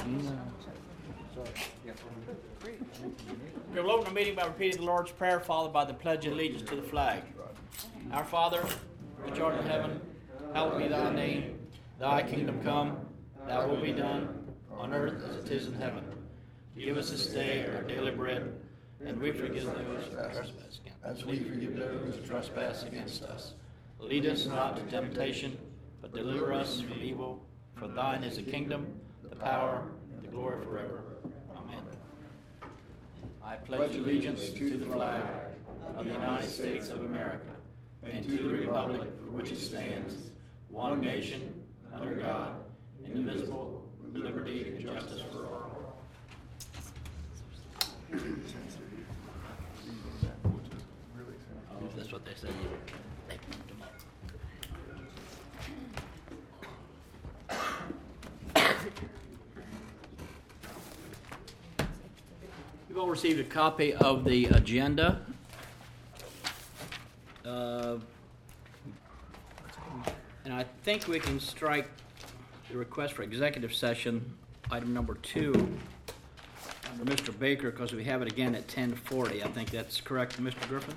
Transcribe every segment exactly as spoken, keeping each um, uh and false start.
We will open the meeting by repeating the Lord's Prayer, followed by the Pledge of Allegiance to the flag. Our Father, which art in heaven, hallowed be thy name. Thy kingdom come, thy will be done, on earth as it is in heaven. Give us this day our daily bread, and we forgive those who trespass against us. As we forgive those who trespass against us. Lead us not to temptation, but deliver us from evil. For thine is the kingdom, the power, and the glory forever. Amen. I pledge allegiance to the flag of the United States of America, and to the republic for which it stands, one nation, under God, indivisible, with liberty and justice for all. Oh, that's what they said. You've all received a copy of the agenda. Uh, and I think we can strike the request for executive session, item number two, under Mister Baker, because we have it again at ten forty. I think that's correct, Mister Griffin?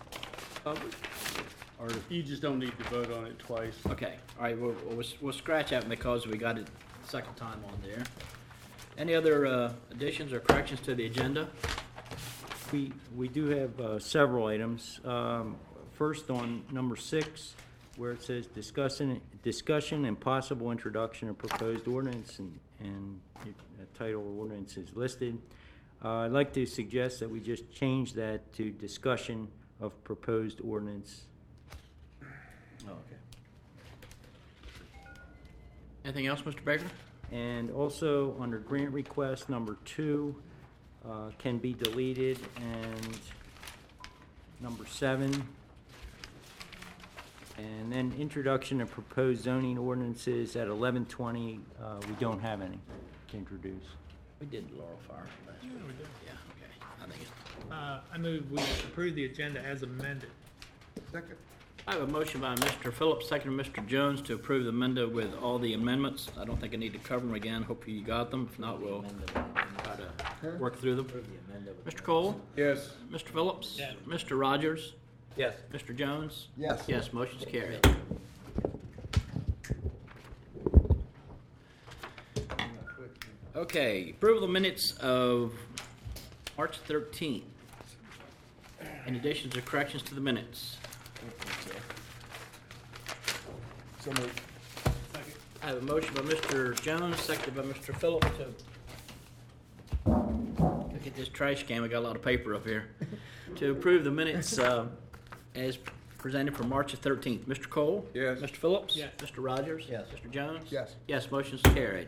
Or you just don't need to vote on it twice. Okay. All right. We'll, we'll, we'll scratch that because we got it the second time on there. Any other uh, additions or corrections to the agenda? We we do have uh, several items. Um, first, on number six, where it says discussion discussion and possible introduction of proposed ordinance, and and the title of ordinance is listed. Uh, I'd like to suggest that we just change that to discussion of proposed ordinance. Oh, okay. Anything else, Mister Baker? And also under grant request number two uh, can be deleted, and number seven, and then introduction of proposed zoning ordinances at eleven twenty. Uh, we don't have any to introduce. We did Laurel Fire last week. Yeah, we did. Yeah, okay. I think it's... Uh, I move we approve the agenda as amended. Second. I have a motion by Mister Phillips, second by Mister Jones, to approve the amendment with all the amendments. I don't think I need to cover them again. Hopefully you got them. If not, we'll try to work through them. Mister Cole? Yes. Mister Phillips? Yes. Mister Rogers? Yes. Mister Jones? Yes. Yes, motion's carried. Okay, approval of minutes of March thirteenth. Any additions or corrections to the minutes? So moved. I have a motion by Mister Jones, seconded by Mister Phillips to look at this trash can. We got a lot of paper up here. To approve the minutes uh, as presented for March the thirteenth. Mister Cole? Yes. Mister Phillips? Yes. Mister Rogers? Yes. Mister Jones? Yes. Yes, motion's carried.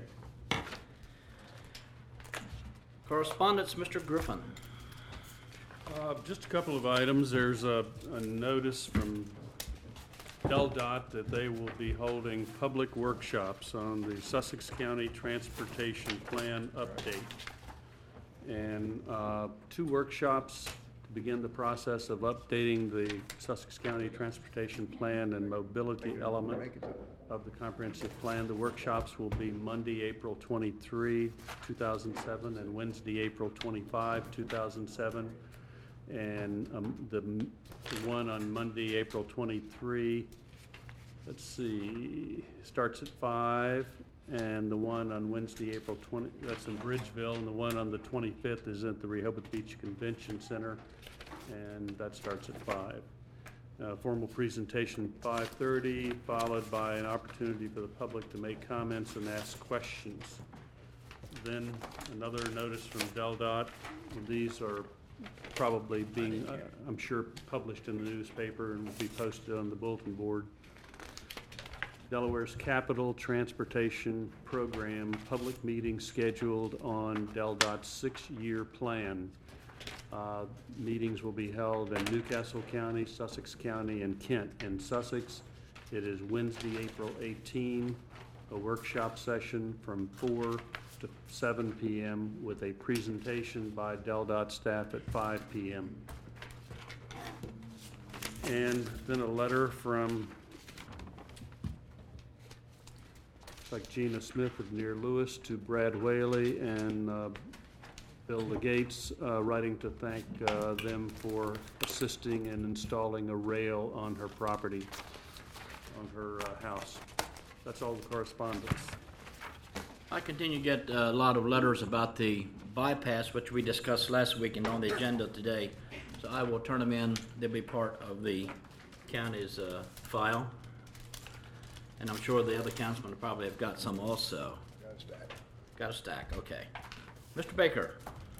Correspondence, Mister Griffin. Uh, just a couple of items. There's a, a notice from L D O T that they will be holding public workshops on the Sussex County Transportation Plan update. And uh, two workshops to begin the process of updating the Sussex County Transportation Plan and mobility element of the comprehensive plan. The workshops will be Monday, April twenty-third, two thousand seven, and Wednesday, April twenty-fifth, two thousand seven. And um, the, the one on Monday, April twenty-third, let's see, starts at five, and the one on Wednesday, April twentieth, that's in Bridgeville, and the one on the twenty-fifth is at the Rehoboth Beach Convention Center, and that starts at five. Uh, formal presentation five thirty, followed by an opportunity for the public to make comments and ask questions. Then another notice from Del Dot. These are probably being, uh, I'm sure, published in the newspaper and will be posted on the bulletin board. Delaware's Capital Transportation Program public meeting scheduled on Del Dot's six-year plan. Uh, meetings will be held in Newcastle County, Sussex County, and Kent. In Sussex, it is Wednesday, April eighteenth, a workshop session from four to seven p m with a presentation by Del Dot staff at five p m And then a letter from looks like Gina Smith of near Lewis to Brad Whaley and uh, Bill Legates, uh, writing to thank uh, them for assisting in installing a rail on her property, on her uh, house. That's all the correspondence. I continue to get uh, a lot of letters about the bypass, which we discussed last week and on the agenda today. So I will turn them in. They'll be part of the county's uh, file. And I'm sure the other councilmen probably have got some also. Got a stack. Got a stack, okay. Mister Baker.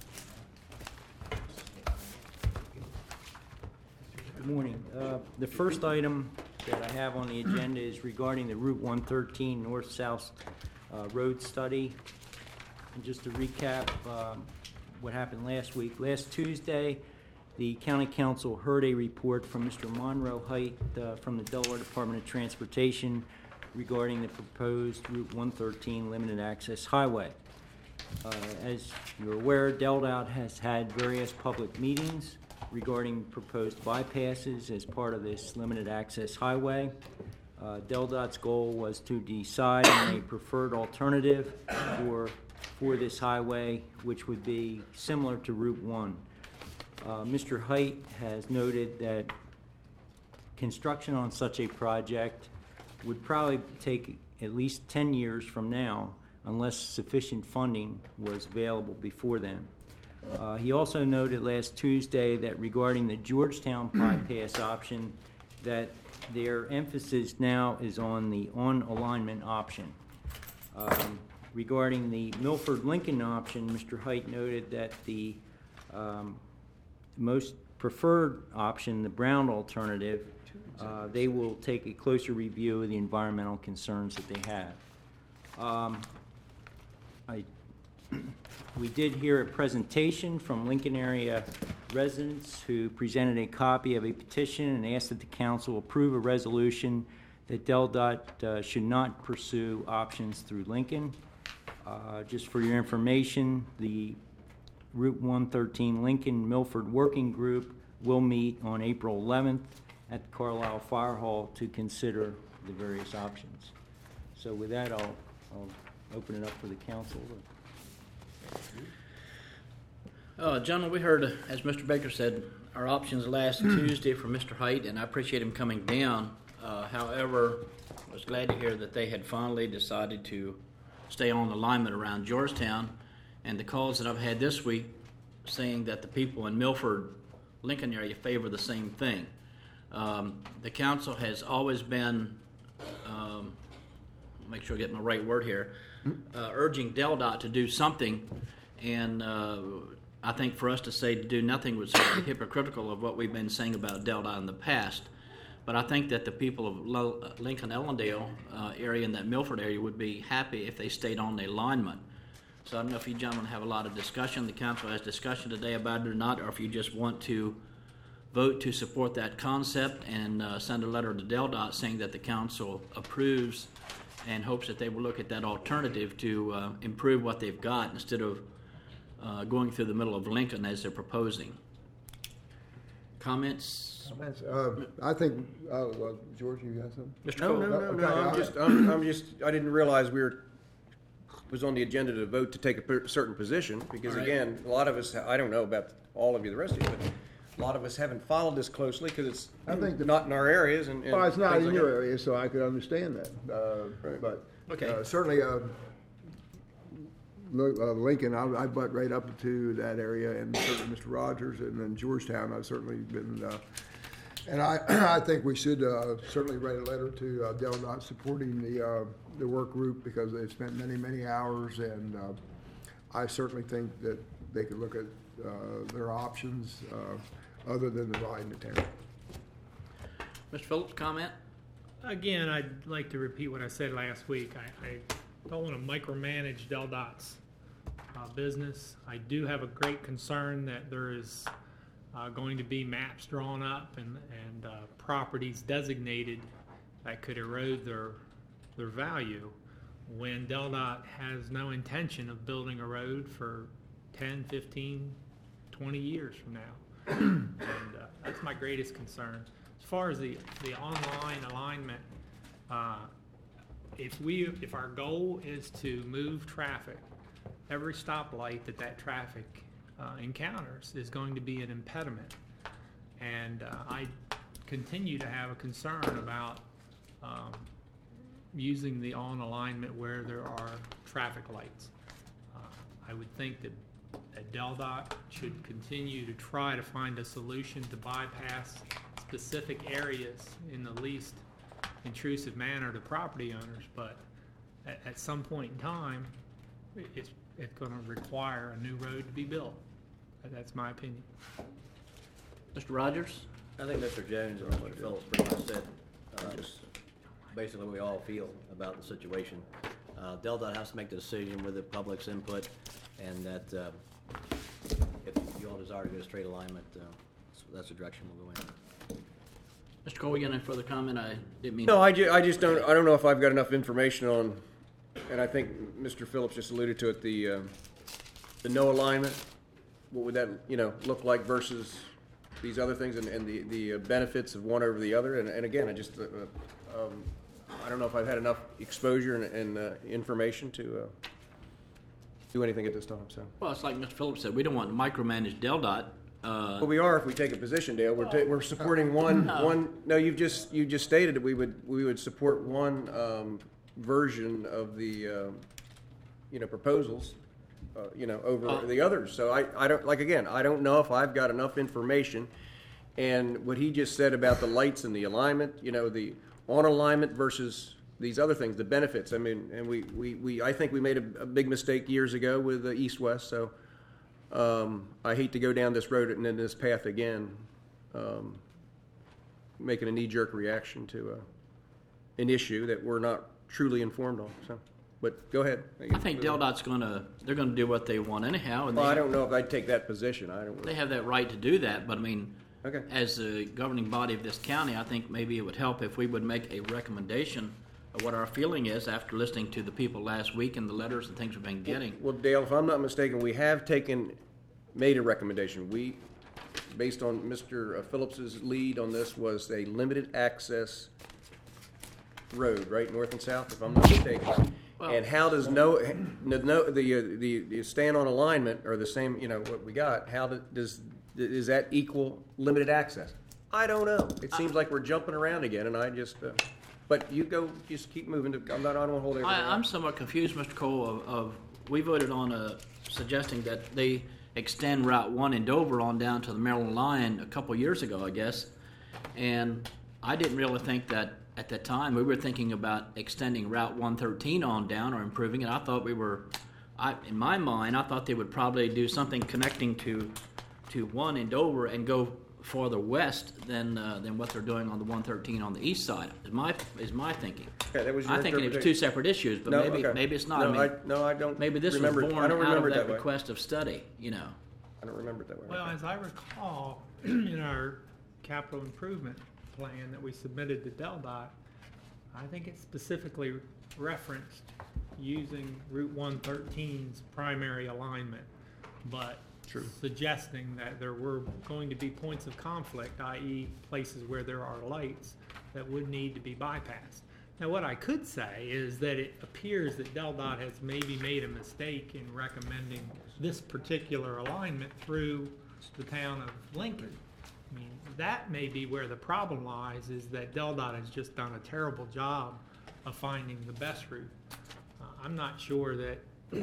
Good morning. Uh, The first item that I have on the agenda is regarding the Route one thirteen North-South uh, Road Study. And just to recap um, what happened last week. Last Tuesday, the County Council heard a report from Mister Monroe Height uh, from the Delaware Department of Transportation regarding the proposed Route one thirteen Limited Access Highway. Uh, As you're aware, DelDOT has had various public meetings regarding proposed bypasses as part of this limited access highway. Uh, DelDOT's goal was to decide on a preferred alternative for, for this highway, which would be similar to Route one. Uh, Mister Height has noted that construction on such a project would probably take at least ten years from now unless sufficient funding was available before then. Uh, he also noted last Tuesday that regarding the Georgetown bypass option, that their emphasis now is on the on-alignment option. Um, regarding the Milford-Lincoln option, Mister Height noted that the um, most preferred option, the Brown alternative, uh, they will take a closer review of the environmental concerns that they have. Um, I We did hear a presentation from Lincoln area residents who presented a copy of a petition and asked that the council approve a resolution that DelDOT uh, should not pursue options through Lincoln. Uh, just for your information, the Route one thirteen Lincoln Milford Working Group will meet on April eleventh at the Carlisle Fire Hall to consider the various options. So with that, I'll, I'll open it up for the council. Uh, gentlemen, we heard, as Mister Baker said, our options last Tuesday from Mister Height, and I appreciate him coming down. Uh, however, I was glad to hear that they had finally decided to stay on alignment around Georgetown, and the calls that I've had this week saying that the people in Milford, Lincoln area favor the same thing. Um, the council has always been, um, make sure I get my right word here, uh, urging DelDOT to do something, and uh, I think for us to say to do nothing was sort of hypocritical of what we've been saying about DelDOT in the past. But I think that the people of Lo- Lincoln Ellendale uh, area and that Milford area would be happy if they stayed on the alignment. So I don't know if you gentlemen have a lot of discussion, the council has discussion today about it or not, or if you just want to vote to support that concept and uh, send a letter to DelDOT saying that the council approves and hopes that they will look at that alternative to uh, improve what they've got instead of uh, going through the middle of Lincoln as they're proposing. Comments? Uh, I think, uh, well, George, you got something? Mister No, Cole? no, no, Okay, no, I- I'm just, I'm, I'm just, I didn't realize we were, was on the agenda to vote to take a per- certain position, because All right. again, a lot of us, I don't know about all of you, the rest of you, but a lot of us haven't followed this closely, because it's I think the- not in our areas and. and Well, it's not things in like your that. area, so I could understand that. Uh, Right. But Okay. uh, certainly, uh, Lo- uh, Lincoln, I I butt right up to that area, and certainly Mister Rogers, and then Georgetown, I've certainly been, uh, and I I think we should uh, certainly write a letter to uh, DelDOT supporting the uh, the work group, because they've spent many, many hours, and uh, I certainly think that they could look at uh, their options uh, other than the line to town. Mister Phillips, comment? Again, I'd like to repeat what I said last week. I, I don't want to micromanage DelDOT's uh, business. I do have a great concern that there is uh, going to be maps drawn up and, and uh, properties designated that could erode their, their value when DelDOT has no intention of building a road for ten, fifteen, twenty years from now. And uh, that's my greatest concern. As far as the, the online alignment, uh, if we, if our goal is to move traffic, every stoplight that that traffic uh, encounters is going to be an impediment. And uh, I continue to have a concern about um, using the on alignment where there are traffic lights. Uh, I would think that, that DelDOT should continue to try to find a solution to bypass specific areas in the least intrusive manner to property owners, but at, at some point in time, it- it's, it's gonna require a new road to be built. That's my opinion. Mister Rogers? I think Mister Jones and Mister Phillips pretty much said, uh, basically what we all feel about the situation. Uh, DelDOT has to make the decision with the public's input, and that, uh, if you all desire to go straight alignment, uh, so that's the direction we'll go in. Mister Cole, you got any further comment? I didn't mean. No, I ju- I just don't, I don't know if I've got enough information on, and I think Mister Phillips just alluded to it, the, uh, the no alignment. What would that, you know, look like versus these other things, and, and the, the benefits of one over the other? And, and again, I just, uh, um, I don't know if I've had enough exposure and, and uh, information to uh, do anything at this time, so. Well, it's like Mister Phillips said, we don't want to micromanage DelDOT. Uh, But we are if we take a position, Dale. We're, ta- we're supporting one, No. one, no, you've just, you just stated that we would, we would support one, um, version of the, um, you know, proposals, uh, you know, over Uh, the others. So I, I don't, like, again, I don't know if I've got enough information. And what he just said about the lights and the alignment, you know, the on alignment versus these other things, the benefits. I mean, and we, we, we I think we made a, a big mistake years ago with the east-west, so um, I hate to go down this road and in this path again, um, making a knee-jerk reaction to a, an issue that we're not truly informed on. So, but go ahead. I think DelDOT's gonna, they're gonna do what they want anyhow, and Well, I they, don't know if I'd take that position. I don't. they have that right to do that, but I mean, Okay. as the governing body of this county, I think maybe it would help if we would make a recommendation of what our feeling is after listening to the people last week and the letters and things we've been getting. Well, Dale, if I'm not mistaken, we have taken, made a recommendation. We, based on Mister Phillips's lead on this, was a limited access road, right, north and south, if I'm not mistaken. Well- And how does no, no, no- the, uh, the, the stand on alignment, or the same, you know, what we got, how do- does, is that equal limited access? I don't know. It seems like we're jumping around again, and I just, uh, but you go, just keep moving. to- I'm not, I don't want to hold everything I, up. I'm somewhat confused, Mister Cole, of, of, we voted on a, suggesting that they extend Route one in Dover on down to the Maryland line a couple years ago, I guess. And I didn't really think that, at that time, we were thinking about extending Route one thirteen on down or improving it. I thought we were, I, in my mind, I thought they would probably do something connecting to, to one in Dover and go farther west than, uh, than what they're doing on the one thirteen on the east side, is my, is my thinking. Okay, that was your I think it was two interpretation. separate issues, but No, maybe, okay. maybe it's not. No, I mean, I, no, I don't maybe this was remember. born I don't out remember of it that that way. request of study, you know. I don't remember it that way. Well, as I recall, in our capital improvement plan that we submitted to DelDOT, I think it specifically referenced using Route one thirteen's primary alignment, but True. suggesting that there were going to be points of conflict, that is places where there are lights that would need to be bypassed. Now, what I could say is that it appears that DelDOT has maybe made a mistake in recommending this particular alignment through the town of Lincoln. I mean, that may be where the problem lies, is that DelDOT has just done a terrible job of finding the best route. Uh, I'm not sure that,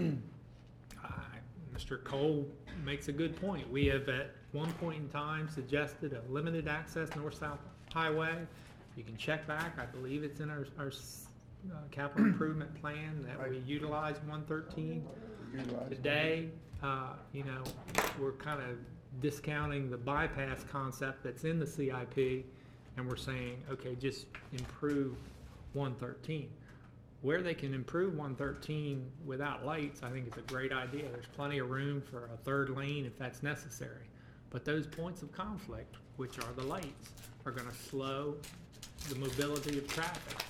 uh, Mister Cole makes a good point. We have at one point in time suggested a limited access north-south highway. You can check back, I believe it's in our, our uh, capital improvement plan that we utilize one thirteen. Today, uh, you know, we're kind of discounting the bypass concept that's in the C I P, and we're saying, okay, just improve one thirteen. Where they can improve one thirteen without lights, I think it's a great idea. There's plenty of room for a third lane if that's necessary. But those points of conflict, which are the lights, are gonna slow the mobility of traffic.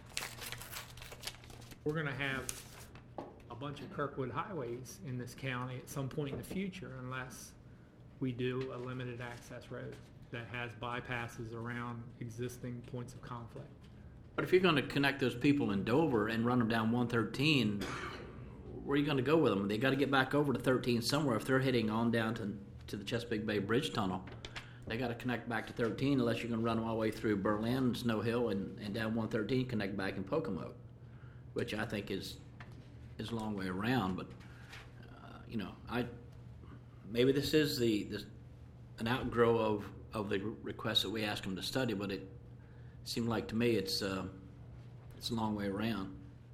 We're gonna have a bunch of Kirkwood highways in this county at some point in the future unless we do a limited access road that has bypasses around existing points of conflict. But if you're going to connect those people in Dover and run them down one thirteen, where are you going to go with them? They got to get back over to thirteen somewhere. If they're heading on down to, to the Chesapeake Bay Bridge Tunnel, they got to connect back to thirteen unless you're going to run them all the way through Berlin, Snow Hill, and, and down one thirteen, connect back in Pocomoke, which I think is is a long way around. But, uh, you know, I maybe this is the this, an outgrow of, of the request that we asked them to study, but it seemed like to me it's uh, it's a long way around.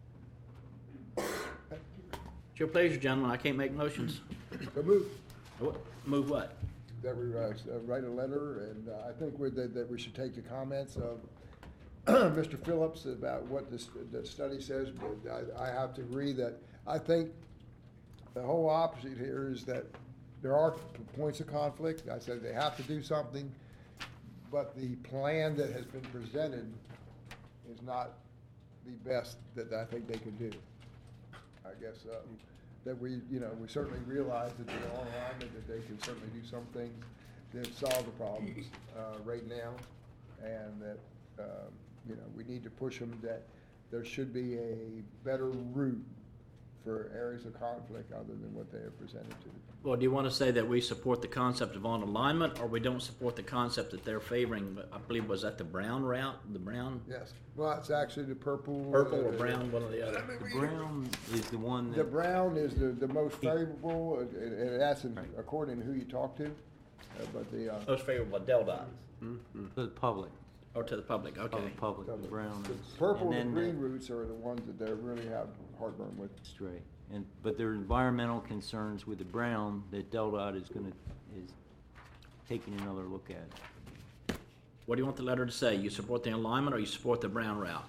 It's your pleasure, gentlemen. I can't make motions. So move, What? Move what? that we uh, s- uh, write a letter, and uh, I think we- that, that we should take the comments of Mister Phillips about what this, the study says, but I, I have to agree that I think the whole opposite here is that there are p- points of conflict. I said they have to do something, but the plan that has been presented is not the best that I think they can do. I guess, um, that we, you know, we certainly realize that the online, that they can certainly do some things that solve the problems, uh, right now. And that, um, you know, we need to push them that there should be a better route for areas of conflict other than what they have presented to. Well, do you want to say that we support the concept of on alignment, or we don't support the concept that they're favoring? I believe was that the brown route, the brown, Yes, well, it's actually the purple. purple or uh, brown, one or the other. The brown is the one The that, brown is the, the most favorable, and, and that's in- according to who you talk to, uh, but the, uh, Most favorable to Del Dot to the public, or to the public. to Okay. the public, the brown the is. purple and and the then green routes are the ones that they really have heartburn with. Straight, and, but there are environmental concerns with the brown that DelDOT is gonna, is taking another look at. What do you want the letter to say? You support the alignment, or you support the brown route?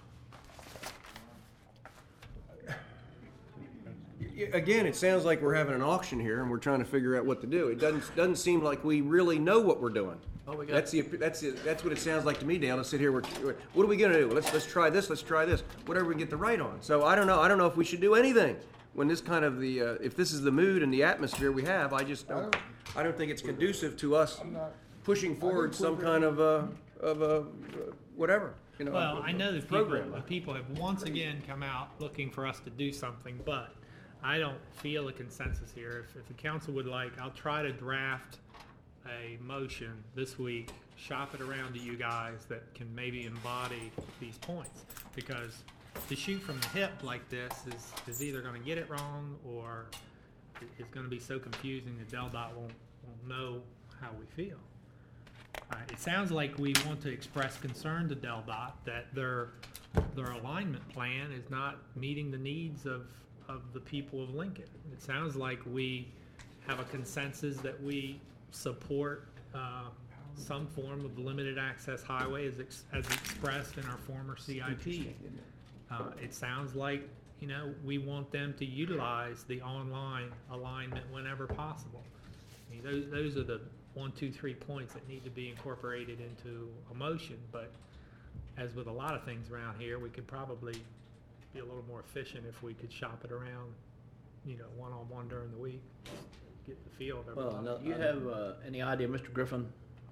Y- Again, it sounds like we're having an auction here and we're trying to figure out what to do. It doesn't, doesn't seem like we really know what we're doing. Oh, we got- That's the, that's the, that's what it sounds like to me, Dale, to sit here, we're, we're- what are we gonna do? Let's, let's try this, let's try this, whatever we can get the right on. So I don't know, I don't know if we should do anything when this kind of the, uh, if this is the mood and the atmosphere we have, I just don't, I don't think it's conducive to us not- pushing forward think some we're- kind of, uh, of, uh, whatever, you know. Well, I know that people, program. the people have once again come out looking for us to do something, but I don't feel a consensus here. If, if the council would like, I'll try to draft a motion this week, shop it around to you guys that can maybe embody these points. Because to shoot from the hip like this is, is either gonna get it wrong, or it- it's gonna be so confusing that DelDOT won't, won't know how we feel. Uh, it sounds like we want to express concern to DelDOT that their, their alignment plan is not meeting the needs of, of the people of Lincoln. It sounds like we have a consensus that we support, uh, some form of limited access highway as, ex- as expressed in our former C I P. Uh, it sounds like, you know, we want them to utilize the online alignment whenever possible. I mean, those, those are the one, two, three points that need to be incorporated into a motion, but as with a lot of things around here, we could probably be a little more efficient if we could shop it around, you know, one-on-one during the week, get the feel of Well, everybody. no, do you have uh, any idea, Mister Griffin,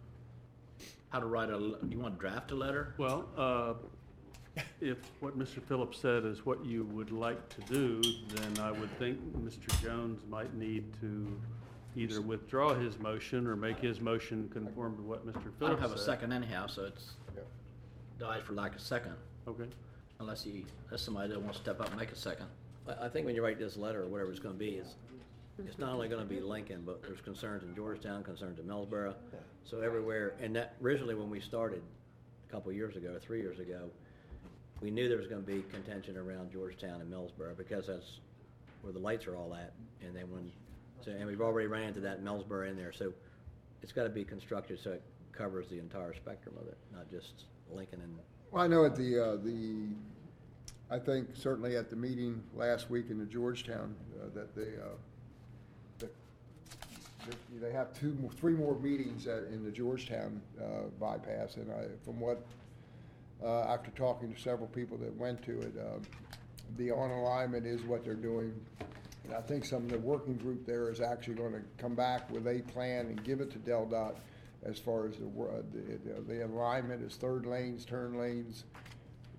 how to write a? l- Do you want to draft a letter? Well, uh, if what Mister Phillips said is what you would like to do, then I would think Mister Jones might need to either withdraw his motion or make his motion conform to what Mister I don't Phillips said. have a second anyhow, so it's Yeah. dies for lack of second. Okay. Unless he, unless somebody doesn't want to step up and make a second. I, I think when you write this letter, or whatever it's gonna be, is, it's not only gonna be Lincoln, but there's concerns in Georgetown, concerns in Millsboro, so everywhere, and that, originally when we started, a couple of years ago, three years ago, we knew there was gonna be contention around Georgetown and Millsboro, because that's where the lights are all at, and then when, so, and we've already ran into that Millsboro in there, so it's gotta be constructed so it covers the entire spectrum of it, not just Lincoln and, Well, I know at the, uh, the, I think certainly at the meeting last week in the Georgetown, uh, that they, uh, that, that they have two, more- three more meetings at, in the Georgetown, uh, bypass, and I, from what, uh, after talking to several people that went to it, um, the on alignment is what they're doing. And I think some of the working group there is actually gonna come back with a plan and give it to DelDOT as far as the, wor- uh, the, the alignment is third lanes, turn lanes,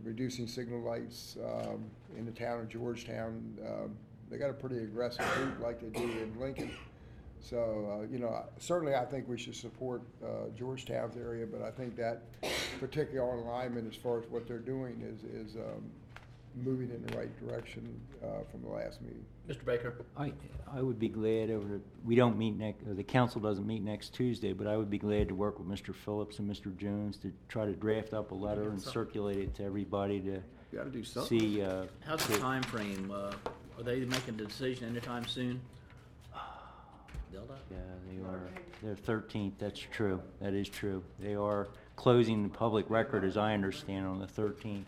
reducing signal lights um, in the town of Georgetown. Um, They got a pretty aggressive route like they do in Lincoln. So, uh, you know, certainly I think we should support uh, Georgetown's area, but I think that particular alignment as far as what they're doing is, is um, moving in the right direction uh, from the last meeting. Mister Baker? I, I would be glad over the, we don't meet next, the council doesn't meet next Tuesday, but I would be glad to work with Mister Phillips and Mister Jones to try to draft up a letter and circulate it to everybody to Got to do something. see, uh, How's the time frame? Uh, are they making a decision anytime soon? Delta? yeah, they are, they're thirteenth, that's true, that is true. They are closing the public record, as I understand, on the thirteenth.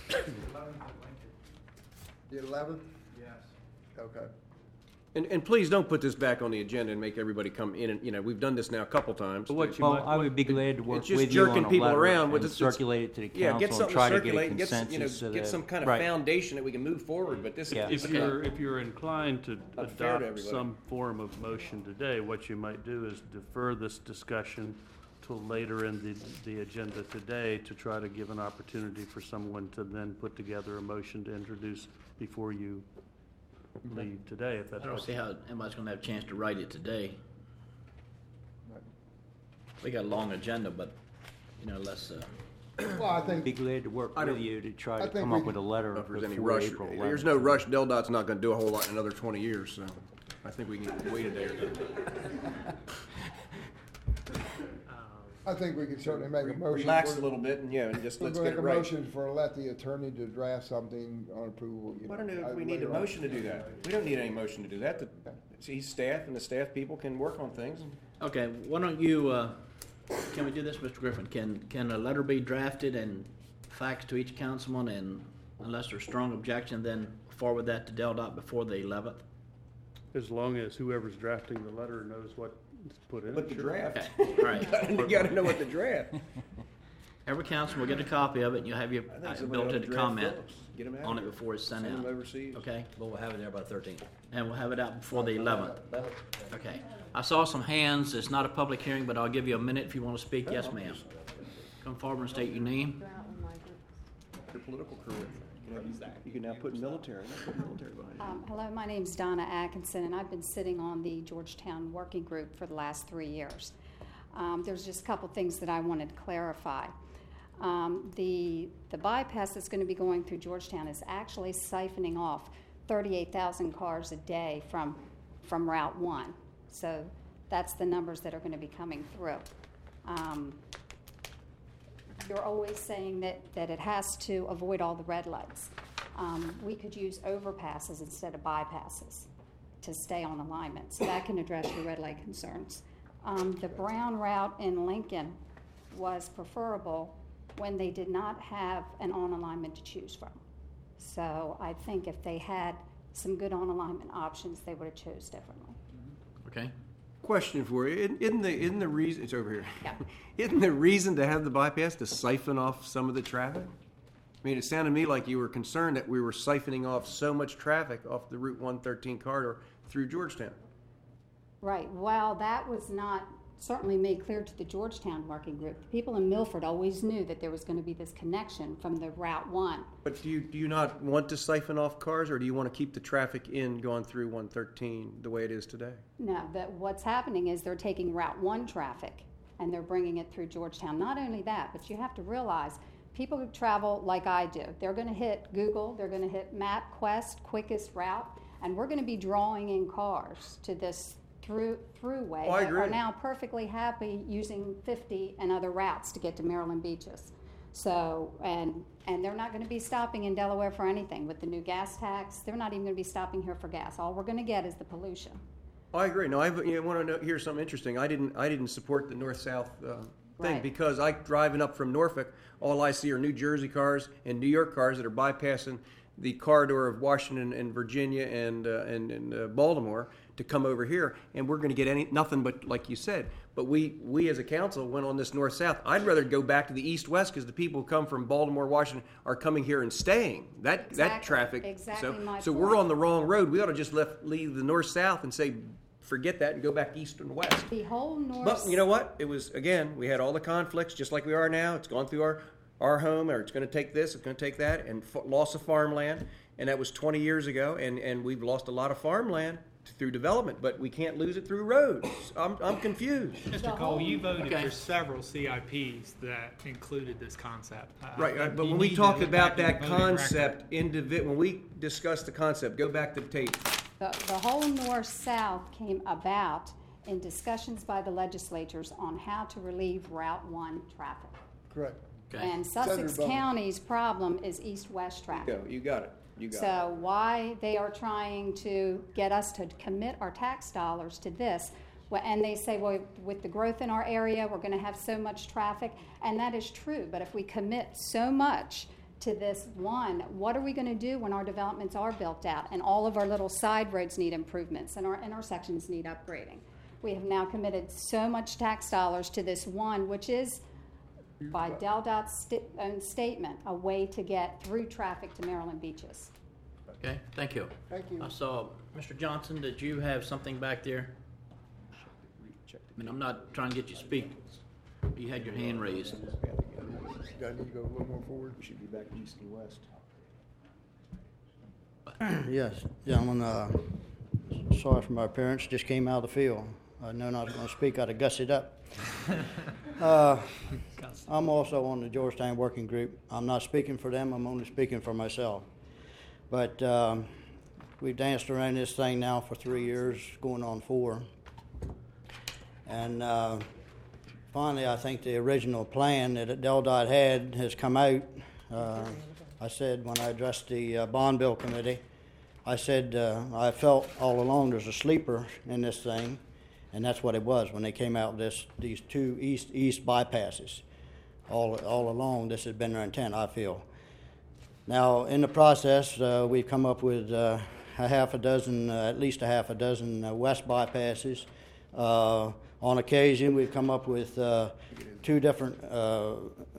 The eleventh? Yes. Okay. And, and please don't put this back on the agenda and make everybody come in and, you know, we've done this now a couple times. But what you Well, might- I would be glad to work It's just with you on jerking a people letter around with and this- it's- circulate it to the Yeah, get council and something try to get a circulated, get, some- consensus you know, so get that- some kind of right. foundation that we can move forward, but this Yeah. is. If you're, if you're inclined to Not fair to adopt everybody. some form of motion today, what you might do is defer this discussion till later in the, the agenda today to try to give an opportunity for someone to then put together a motion to introduce before you leave today, if that's I don't what. see how anybody's gonna have a chance to write it today. We got a long agenda, but, you know, let's, uh, Well, I think, Be glad to work I with don't- you to try I to think come we up can- with a letter If there's any before rush, April eleventh. there's no rush. Del Dot's not going to do a whole lot in another twenty years, so I think we can wait a day or two. I think we can certainly make a motion. Relax for- a little bit and, yeah, and just We're let's gonna get make it a right. motion for, let the attorney to draft something on approval. you I don't know uh, if we need a later on. motion to do that. We don't need any motion to do that. The, see, staff and the staff people can work on things. okay, why don't you, uh, can we do this, Mister Griffin? Can, can a letter be drafted and faxed to each councilman, and unless there's strong objection, then forward that to Del Dot before the eleventh? As long as whoever's drafting the letter knows what to put in it. But the sure. draft, Okay, all right. you got to know what the draft. Every councilman will get a copy of it, and you'll have your I think uh, somebody ought ability to to draft comment Phillips. Get 'em out on it here. before it's sent Send 'em out. overseas. Okay, But we'll have it there by the thirteenth. and we'll have it out before the eleventh. Okay. I saw some hands. It's not a public hearing, but I'll give you a minute if you want to speak. Yes, ma'am. Come forward and state your name. Your political career. You can, have, you can now put military. Now put military behind it. Um, Hello, my name's Donna Atkinson, and I've been sitting on the Georgetown Working Group for the last three years. Um, There's just a couple things that I wanted to clarify. Um, The the bypass that's going to be going through Georgetown is actually siphoning off thirty-eight thousand cars a day from, from Route one. So that's the numbers that are going to be coming through. Um, You're always saying that, that it has to avoid all the red lights. Um, we could use overpasses instead of bypasses to stay on alignment, so that can address your red light concerns. Um, the Brown route in Lincoln was preferable when they did not have an on alignment to choose from. So I think if they had some good on alignment options, they would have chose differently. Okay? Question for you: Isn't- Isn't the isn't the reason it's over here? Yeah. Isn't the reason to have the bypass to siphon off some of the traffic? I mean, it sounded to me like you were concerned that we were siphoning off so much traffic off the Route one thirteen corridor through Georgetown. Right. Well, that was not certainly made clear to the Georgetown Working Group. The people in Milford always knew that there was going to be this connection from the Route one. But do you do you not want to siphon off cars, or do you want to keep the traffic in going through one thirteen the way it is today? No, that what's happening is they're taking Route one traffic and they're bringing it through Georgetown. Not only that, but you have to realize people who travel like I do, they're going to hit Google, they're going to hit MapQuest, quickest route, and we're going to be drawing in cars to this through throughway Oh, I that agree. are now perfectly happy using fifty and other routes to get to Maryland beaches. So, and and they're not going to be stopping in Delaware for anything with the new gas tax. They're not even going to be stopping here for gas. All we're going to get is the pollution. I agree. No, I you know, want to know, hear something interesting. I didn't I didn't support the north-south uh, thing Right. because I driving up from Norfolk, all I see are New Jersey cars and New York cars that are bypassing the corridor of Washington and Virginia and uh, and, and uh, Baltimore to come over here, and we're going to get any nothing but like you said. But we we as a council went on this north-south. I'd rather go back to the east-west because the people who come from Baltimore, Washington are coming here and staying. That that Exactly. traffic. Exactly so my so point. we're on the wrong road. We ought to just left leave the north-south and say forget that and go back east and west. The whole north. But you know what? It was again. We had all the conflicts, just like we are now. It's gone through our our home, or it's going to take this, it's going to take that, and f- loss of farmland. And that was twenty years ago, and, and we've lost a lot of farmland through development, but we can't lose it through roads. I'm, I'm confused. Mister Cole, you voted Okay. for several C I Ps that included this concept. Uh, Right, right, but you when we need to talked look about back that at the voting concept, indivi- when we discussed the concept, go back to the tape. The, the whole north-south came about in discussions by the legislatures on how to relieve Route One traffic. Correct. Okay. And Sussex Bowman. County's problem is east-west traffic. Go, you got it, you got it. So why they are trying to get us to commit our tax dollars to this, well, and they say, well, with the growth in our area, we're going to have so much traffic, and that is true. But if we commit so much to this one, what are we going to do when our developments are built out and all of our little side roads need improvements and our intersections need upgrading? We have now committed so much tax dollars to this one, which is, by Del Dot's st- own statement, a way to get through traffic to Maryland beaches. Okay, thank you. Thank you. I saw, Mister Johnson, did you have something back there? I mean, I'm not trying to get you to speak. You had your hand raised. Do I need to go a little more forward? We should be back east and west. Yes, gentlemen, uh, sorry for my appearance, just came out of the field. I know I was going to speak, I'd have gussied up. Uh, I'm also on the Georgetown Working Group. I'm not speaking for them, I'm only speaking for myself. But um, we've danced around this thing now for three years, going on four. And uh, finally, I think the original plan that Del Dot had has come out. Uh, I said when I addressed the uh, bond bill committee, I said uh, I felt all along there's a sleeper in this thing, and that's what it was when they came out with this, these two east-east bypasses. All, all along, this has been their intent, I feel. Now, in the process, uh, we've come up with uh, a half a dozen, uh, at least a half a dozen uh, west bypasses. Uh, on occasion, we've come up with uh, two different uh,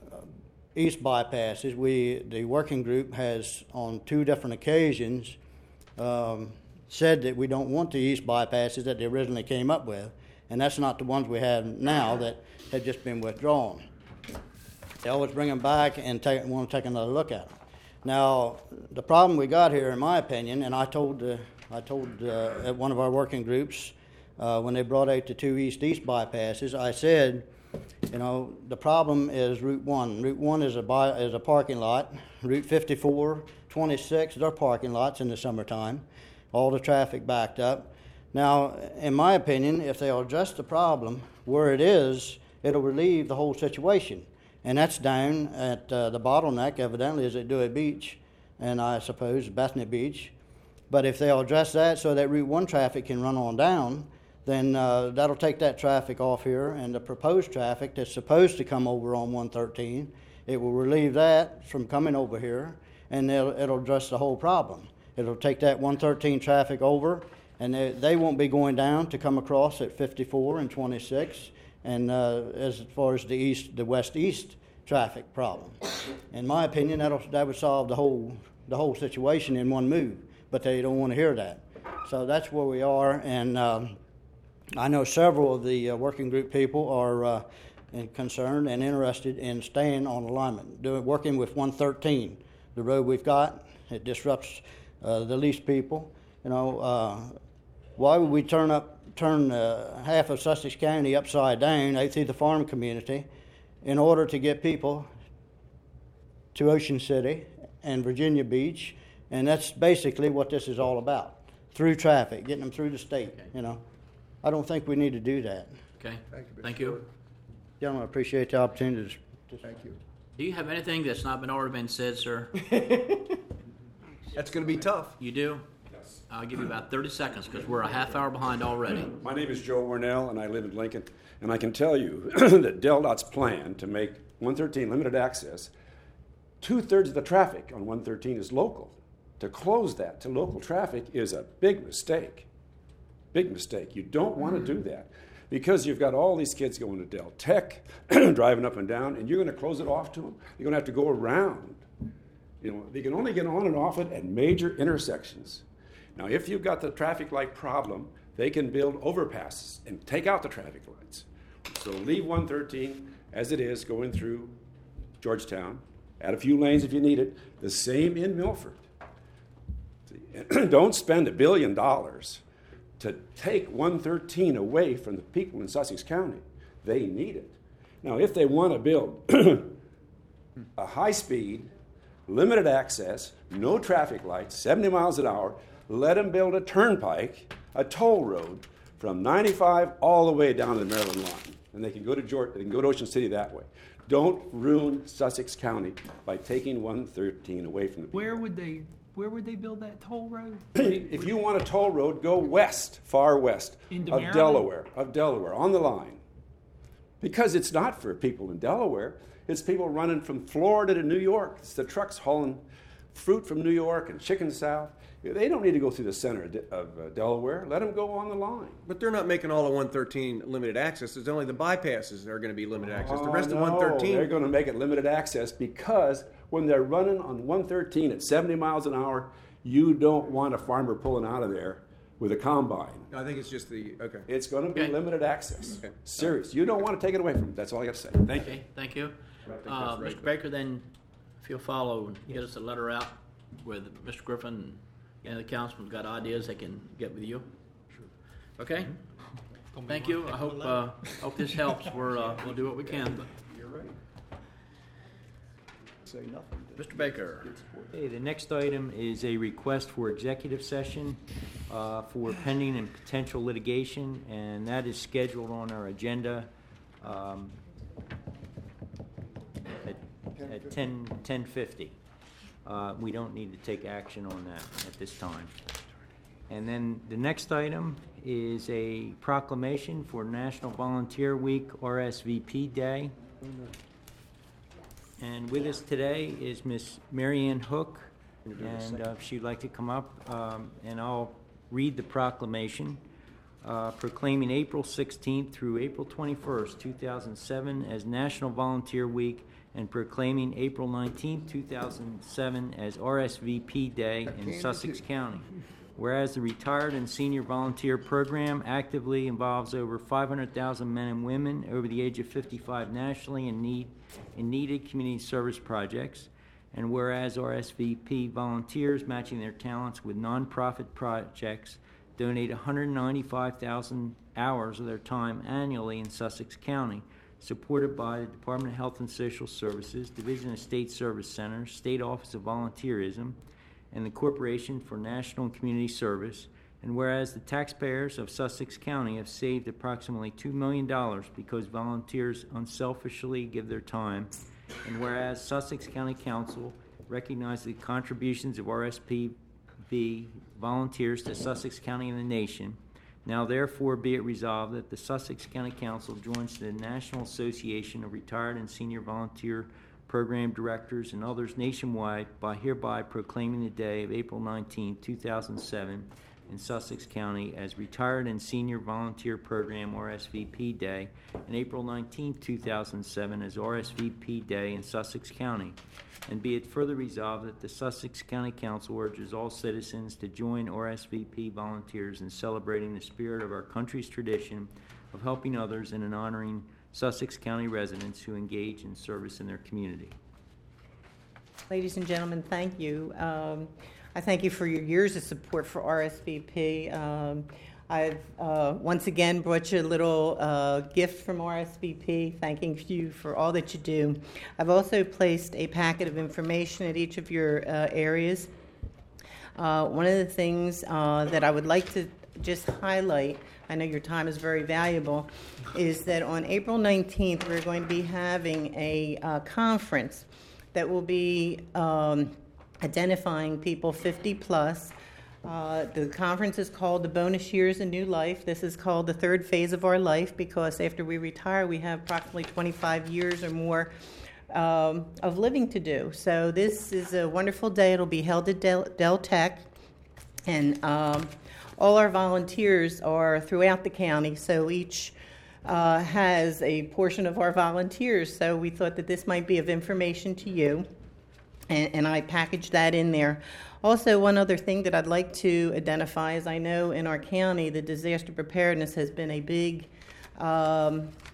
east bypasses. We, the working group has, on two different occasions, um, said that we don't want the east bypasses that they originally came up with, and that's not the ones we have now that have just been withdrawn. They always bring them back and take, want to take another look at them. Now, the problem we got here, in my opinion, and I told uh, I told uh, at one of our working groups uh, when they brought out the two east-east bypasses, I said, you know, the problem is Route One. Route One is a by, is a parking lot. Route fifty-four, twenty-six, they're parking lots in the summertime. All the traffic backed up. Now, in my opinion, if they'll address the problem where it is, it'll relieve the whole situation. And that's down at uh, the bottleneck, evidently, is at Dewey Beach, and I suppose Bethany Beach. But if they'll address that so that Route one traffic can run on down, then uh, that'll take that traffic off here, and the proposed traffic that's supposed to come over on one thirteen, it will relieve that from coming over here, and it'll, it'll address the whole problem. It'll take that one thirteen traffic over, and they, they won't be going down to come across at fifty-four and twenty-six, and uh, as far as the east, the west-east traffic problem. In my opinion, that'll, that would solve the whole, the whole situation in one move, but they don't want to hear that. So that's where we are, and um, I know several of the uh, working group people are uh, concerned and interested in staying on alignment, doing, working with one thirteen, the road we've got. It disrupts uh, the least people. You know, uh, why would we turn up, turn uh, half of Sussex County upside down out through the farm community in order to get people to Ocean City and Virginia Beach? And that's basically what this is all about, through traffic, getting them through the state, Okay. you know. I don't think we need to do that. Okay, Thank you, Mister thank you. Stewart. Gentlemen, I appreciate the opportunity to Thank you. Do you have anything that's not been already been said, sir? That's going to be tough. You do? Yes. I'll give you about thirty seconds because we're a half hour behind already. My name is Joe Warnell, and I live in Lincoln. And I can tell you that Del Dot's plan to make one thirteen limited access, two-thirds of the traffic on one thirteen is local. To close that to local traffic is a big mistake. Big mistake. You don't want to do that because you've got all these kids going to Del Tech, driving up and down, and you're going to close it off to them. You're going to have to go around. You know, they can only get on and off it at major intersections. Now, if you've got the traffic light problem, they can build overpasses and take out the traffic lights. So leave one thirteen as it is going through Georgetown, add a few lanes if you need it. The same in Milford. Don't spend a billion dollars to take one thirteen away from the people in Sussex County. They need it. Now, if they want to build a high-speed, limited access, no traffic lights, seventy miles an hour, let them build a turnpike, a toll road from ninety-five all the way down to the Maryland line. And they can go to Georgia, they can go to Ocean City that way. Don't ruin Sussex County by taking one thirteen away from the people. Where would they, where would they build that toll road? If you want a toll road, go west, far west Into of Maryland? Delaware, of Delaware, on the line. Because it's not for people in Delaware. It's people running from Florida to New York. It's the trucks hauling fruit from New York and chicken south. They don't need to go through the center of, De- of uh, Delaware. Let them go on the line. But they're not making all of one thirteen limited access. It's only the bypasses that are going to be limited access. The Oh, rest of no, one thirteen. They're going to make it limited access because when they're running on one thirteen at seventy miles an hour, you don't want a farmer pulling out of there with a combine. I think it's just the, okay. It's going to be Okay. limited access. Okay. Serious. You don't want to take it away from them. That's all I got to say. Thank you. Okay, thank you. I think Uh, that's right. Mister Baker, then, if you'll follow and get us a letter out with Mister Griffin and the councilman's got ideas, they can get with you. Sure. Okay? Thank you. I hope, uh, hope this helps. We're, uh, we'll do what we can, but. You're right. Say nothing. Mister Baker. Okay, the next item is a request for executive session uh, for pending and potential litigation, and that is scheduled on our agenda um, at at ten, ten fifty. Uh, We don't need to take action on that at this time. And then the next item is a proclamation for National Volunteer Week, R S V P Day. And with us today is Miss Mary Ann Hook, and uh, if she'd like to come up, um, and I'll read the proclamation uh, proclaiming April sixteenth through April twenty-first, two thousand seven as National Volunteer Week, and proclaiming April nineteenth, two thousand seven as R S V P Day in Sussex County. Whereas the Retired and Senior Volunteer Program actively involves over five hundred thousand men and women over the age of fifty-five nationally in need in needed community service projects, and whereas R S V P volunteers matching their talents with nonprofit projects donate one hundred ninety-five thousand hours of their time annually in Sussex County, supported by the Department of Health and Social Services, Division of State Service Centers, State Office of Volunteerism, and the Corporation for National and Community Service, and whereas the taxpayers of Sussex County have saved approximately two million dollars because volunteers unselfishly give their time, and whereas Sussex County Council recognizes the contributions of R S P V volunteers to Sussex County and the nation, now therefore be it resolved that the Sussex County Council joins the National Association of Retired and Senior Volunteer Program Directors and others nationwide by hereby proclaiming the day of April nineteenth, two thousand seven in Sussex County as Retired and Senior Volunteer Program R S V P Day, and April nineteenth, two thousand seven as R S V P Day in Sussex County. And be it further resolved that the Sussex County Council urges all citizens to join R S V P volunteers in celebrating the spirit of our country's tradition of helping others and in honoring Sussex County residents who engage in service in their community. Ladies and gentlemen, thank you. Um, I thank you for your years of support for R S V P. Um, I've uh, once again brought you a little uh, gift from R S V P, thanking you for all that you do. I've also placed a packet of information at each of your uh, areas. Uh, one of the things uh, that I would like to just highlight, I know your time is very valuable, is that on April nineteenth, we're going to be having a uh, conference that will be um, identifying people fifty plus. Uh, the conference is called The Bonus Years in New Life. This is called the third phase of our life because after we retire, we have approximately twenty-five years or more um, of living to do. So this is a wonderful day. It'll be held at Del, Del Tech, and um, all our volunteers are throughout the county, so each uh, has a portion of our volunteers. So we thought that this might be of information to you, and, and I packaged that in there. Also, one other thing that I'd like to identify is I know in our county the disaster preparedness has been a big um,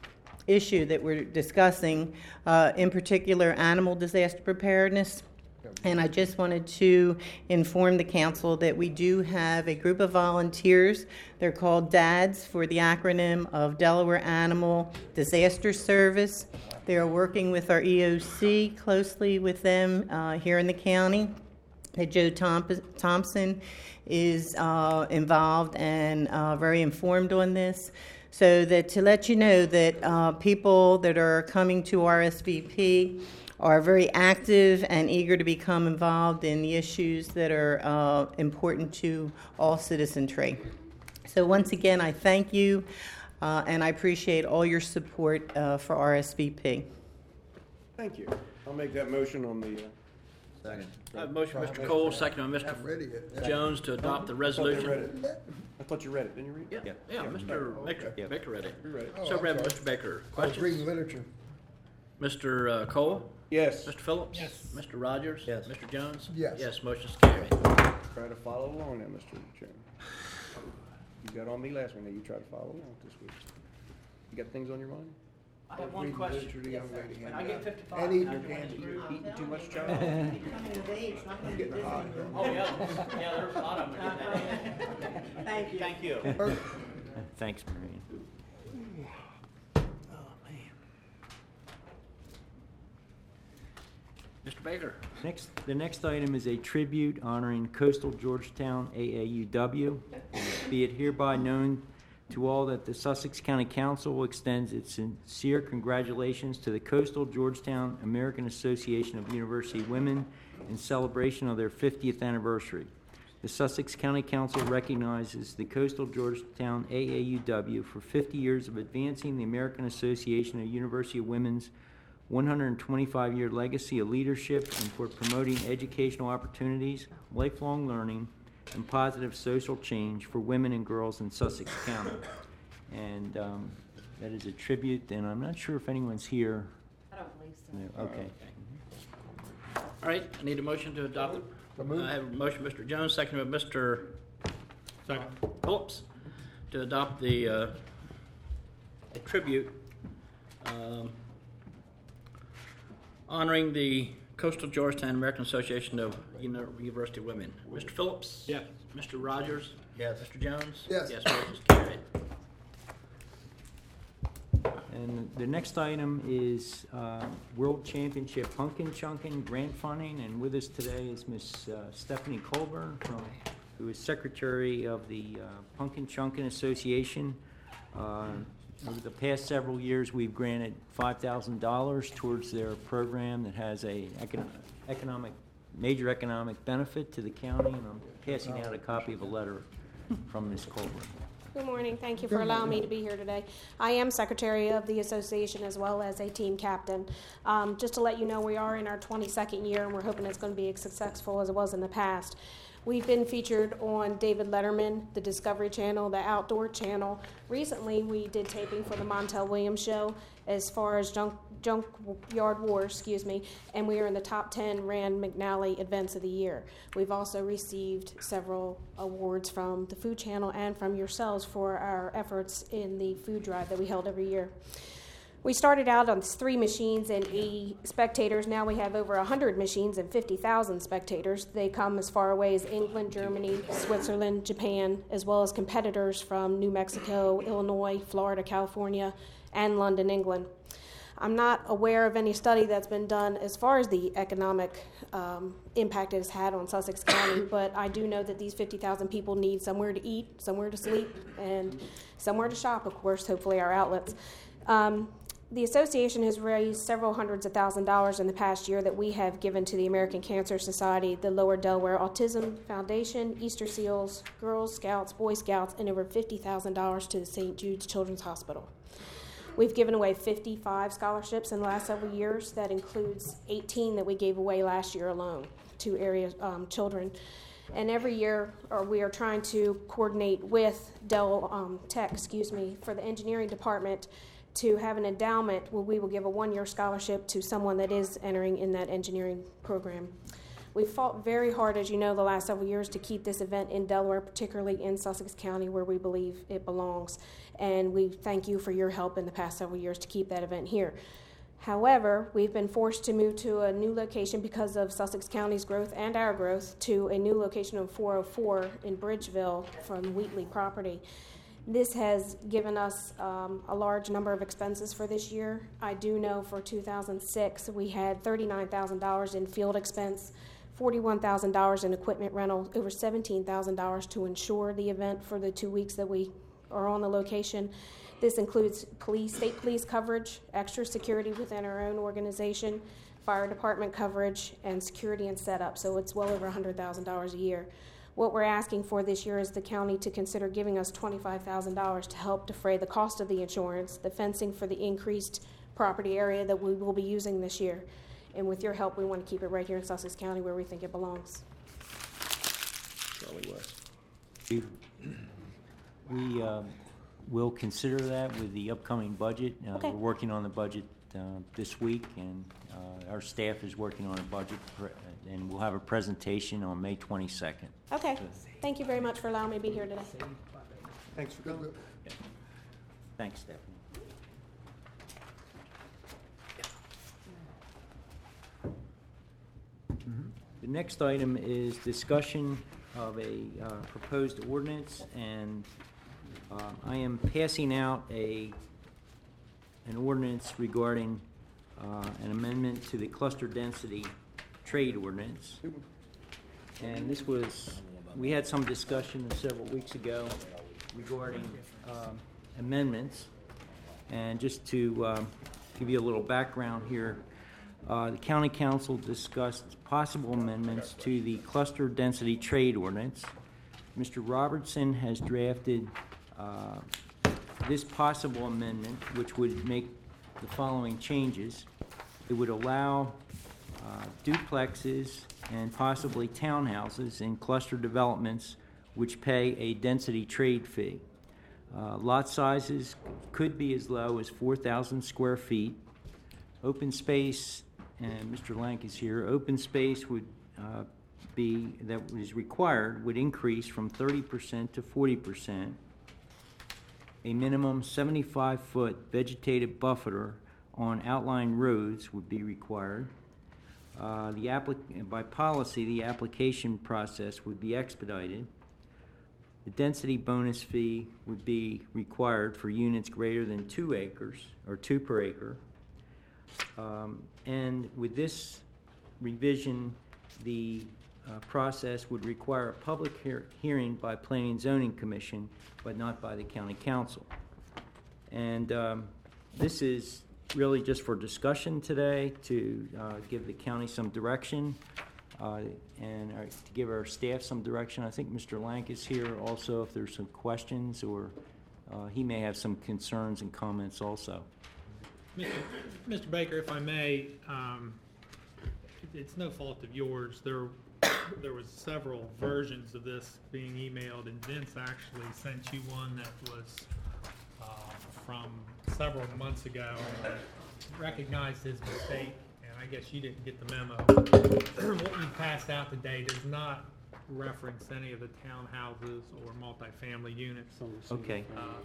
issue that we're discussing, uh, in particular animal disaster preparedness. And I just wanted to inform the council that we do have a group of volunteers. They're called DADS for the acronym of Delaware Animal Disaster Service. They are working with our E O C closely with them uh, here in the county. Uh, Joe Thomp- Thompson is uh, involved and uh, very informed on this. So that to let you know that uh, people that are coming to R S V P are very active and eager to become involved in the issues that are uh, important to all citizenry. So once again, I thank you, uh, and I appreciate all your support uh, for R S V P. Thank you. I'll make that motion on the, uh, Second. I have a motion by Mister Cole, second by Mister Haven't read it yet. Jones to adopt the I thought they read resolution. it. I thought you read it, didn't you read it? Yeah, yeah, Mister Baker, Baker read it. You read it. Oh, So I'm read by sorry. Mister Baker. I was reading Questions? literature. Mister uh, Cole? Yes. Mister Phillips? Yes. Mister Rogers? Yes. Mister Jones? Yes. Yes, motion's carried. Try to follow along now, Mister Chairman. You got on me last week, now you try to follow along this week. You got things on your mind? I have one Reading question. literature to young lady. When I get fifty-five. And eat can I your join candy. this group? Eating too much, child? I'm getting hot. Oh, yeah, yeah, there's a lot of them. Thank you. Thank you. Thanks, Marion. Mister Baker? Next, the next item is a tribute honoring Coastal Georgetown A A U W. Be it hereby known to all that the Sussex County Council extends its sincere congratulations to the Coastal Georgetown American Association of University Women in celebration of their fiftieth anniversary. The Sussex County Council recognizes the Coastal Georgetown A A U W for fifty years of advancing the American Association of University Women's one hundred twenty-five year legacy of leadership and for promoting educational opportunities, lifelong learning, and positive social change for women and girls in Sussex County. And um, that is a tribute, and I'm not sure if anyone's here. I don't believe so. No, okay. All right, I need a motion to adopt it. I have a motion, Mister Jones, second by Mister Second. Phillips, to adopt the, uh, a tribute, um, honoring the Coastal Georgetown American Association of Uni- University Women. Mister Phillips? Yes. Mister Rogers? Yes. Mister Jones? Yes. Yes, motion's carried. And the next item is uh, World Championship Pumpkin Chunkin grant funding, and with us today is Miss uh, Stephanie Colburn, from, who is Secretary of the uh, Pumpkin Chunkin Association. Uh, over the past several years, we've granted five thousand dollars towards their program that has a econ- economic, major economic benefit to the county, and I'm passing out a copy of a letter from Miss Colburn. Good morning. Thank you for allowing me to be here today. I am secretary of the association as well as a team captain. Um, just to let you know, we are in our twenty-second year, and we're hoping it's going to be as successful as it was in the past. We've been featured on David Letterman, the Discovery Channel, the Outdoor Channel. Recently, we did taping for the Montel Williams Show as far as junk, Junkyard War, excuse me, and we are in the top ten Rand McNally events of the year. We've also received several awards from the Food Channel and from yourselves for our efforts in the food drive that we held every year. We started out on three machines and eighty spectators. Now we have over one hundred machines and fifty thousand spectators. They come as far away as England, Germany, Switzerland, Japan, as well as competitors from New Mexico, Illinois, Florida, California, and London, England. I'm not aware of any study that's been done as far as the economic um, impact it has had on Sussex County, but I do know that these fifty thousand people need somewhere to eat, somewhere to sleep, and somewhere to shop, of course, hopefully our outlets. Um, The association has raised several hundreds of thousand dollars in the past year that we have given to the American Cancer Society, the Lower Delaware Autism Foundation, Easter Seals, Girls Scouts, Boy Scouts, and over fifty thousand dollars to the Saint Jude's Children's Hospital. We've given away fifty-five scholarships in the last several years. That includes eighteen that we gave away last year alone to area um, children. And every year, or we are trying to coordinate with Dell um, Tech, excuse me, for the engineering department to have an endowment where we will give a one-year scholarship to someone that is entering in that engineering program. We've fought very hard, as you know, the last several years to keep this event in Delaware, particularly in Sussex County, where we believe it belongs. And we thank you for your help in the past several years to keep that event here. However, we've been forced to move to a new location because of Sussex County's growth and our growth to a new location on four oh four in Bridgeville from Wheatley property. This has given us um, a large number of expenses for this year. I do know for two thousand six we had thirty-nine thousand dollars in field expense, forty-one thousand dollars in equipment rental, over seventeen thousand dollars to insure the event for the two weeks that we are on the location. This includes police, state police coverage, extra security within our own organization, fire department coverage, and security and setup. So it's well over one hundred thousand dollars a year. What we're asking for this year is the county to consider giving us twenty-five thousand dollars to help defray the cost of the insurance, the fencing for the increased property area that we will be using this year. And with your help, we want to keep it right here in Sussex County where we think it belongs. Charlie West. We, we um, will consider that with the upcoming budget. Uh, Okay. We're working on the budget uh, this week, and uh, our staff is working on a budget, pre- and we'll have a presentation on May twenty-second. Okay. Thank you very much for allowing me to be here today. Thanks for coming. Thanks, Stephanie. The next item is discussion of a uh, proposed ordinance, and uh, I am passing out a, an ordinance regarding uh, an amendment to the cluster density trade ordinance. And this was, we had some discussion several weeks ago regarding um, amendments. And just to um, give you a little background here, uh, the County Council discussed possible amendments to the cluster density trade ordinance. Mister Robertson has drafted uh, this possible amendment, which would make the following changes. It would allow uh, duplexes and possibly townhouses in cluster developments which pay a density trade fee. Uh, lot sizes could be as low as four thousand square feet. Open space, and Mister Lank is here, open space would uh, be, that is required, would increase from thirty percent to forty percent. A minimum seventy-five foot vegetative buffer on outlying roads would be required. Uh, the applic- by policy, the application process would be expedited. The density bonus fee would be required for units greater than two acres, or two per acre. Um, and with this revision, the uh, process would require a public hear- hearing by Planning and Zoning Commission, but not by the County Council. And um, this is really just for discussion today, to uh, give the county some direction uh, and our, to give our staff some direction. I think Mister Lank is here also if there's some questions, or uh, he may have some concerns and comments also. Mister Mister Baker, if I may, um, it's no fault of yours. There, there was several versions of this being emailed, and Vince actually sent you one that was uh, from several months ago. Recognized his mistake, and I guess you didn't get the memo. What we passed out today does not reference any of the townhouses or multifamily units. Okay.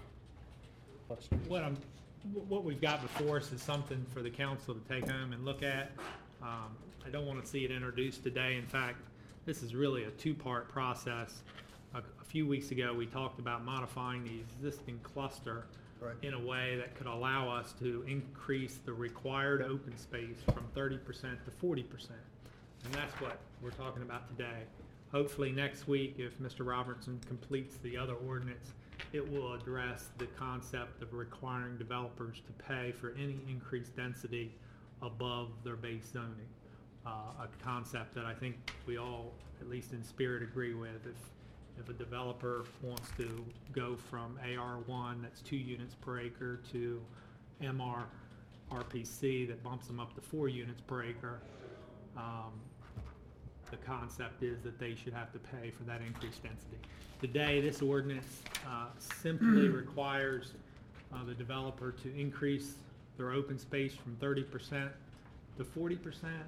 Uh, what I'm What we've got before us is something for the council to take home and look at. Um, I don't want to see it introduced today. In fact, this is really a two-part process. A, a few weeks ago, we talked about modifying the existing cluster Right. in a way that could allow us to increase the required open space from thirty percent to forty percent. And that's what we're talking about today. Hopefully next week, if Mister Robertson completes the other ordinance, it will address the concept of requiring developers to pay for any increased density above their base zoning. Uh, a concept that I think we all, at least in spirit, agree with. If, if a developer wants to go from A R one, that's two units per acre, to M R R P C that bumps them up to four units per acre, um, the concept is that they should have to pay for that increased density. Today, this ordinance uh, simply requires uh, the developer to increase their open space from thirty percent to forty percent,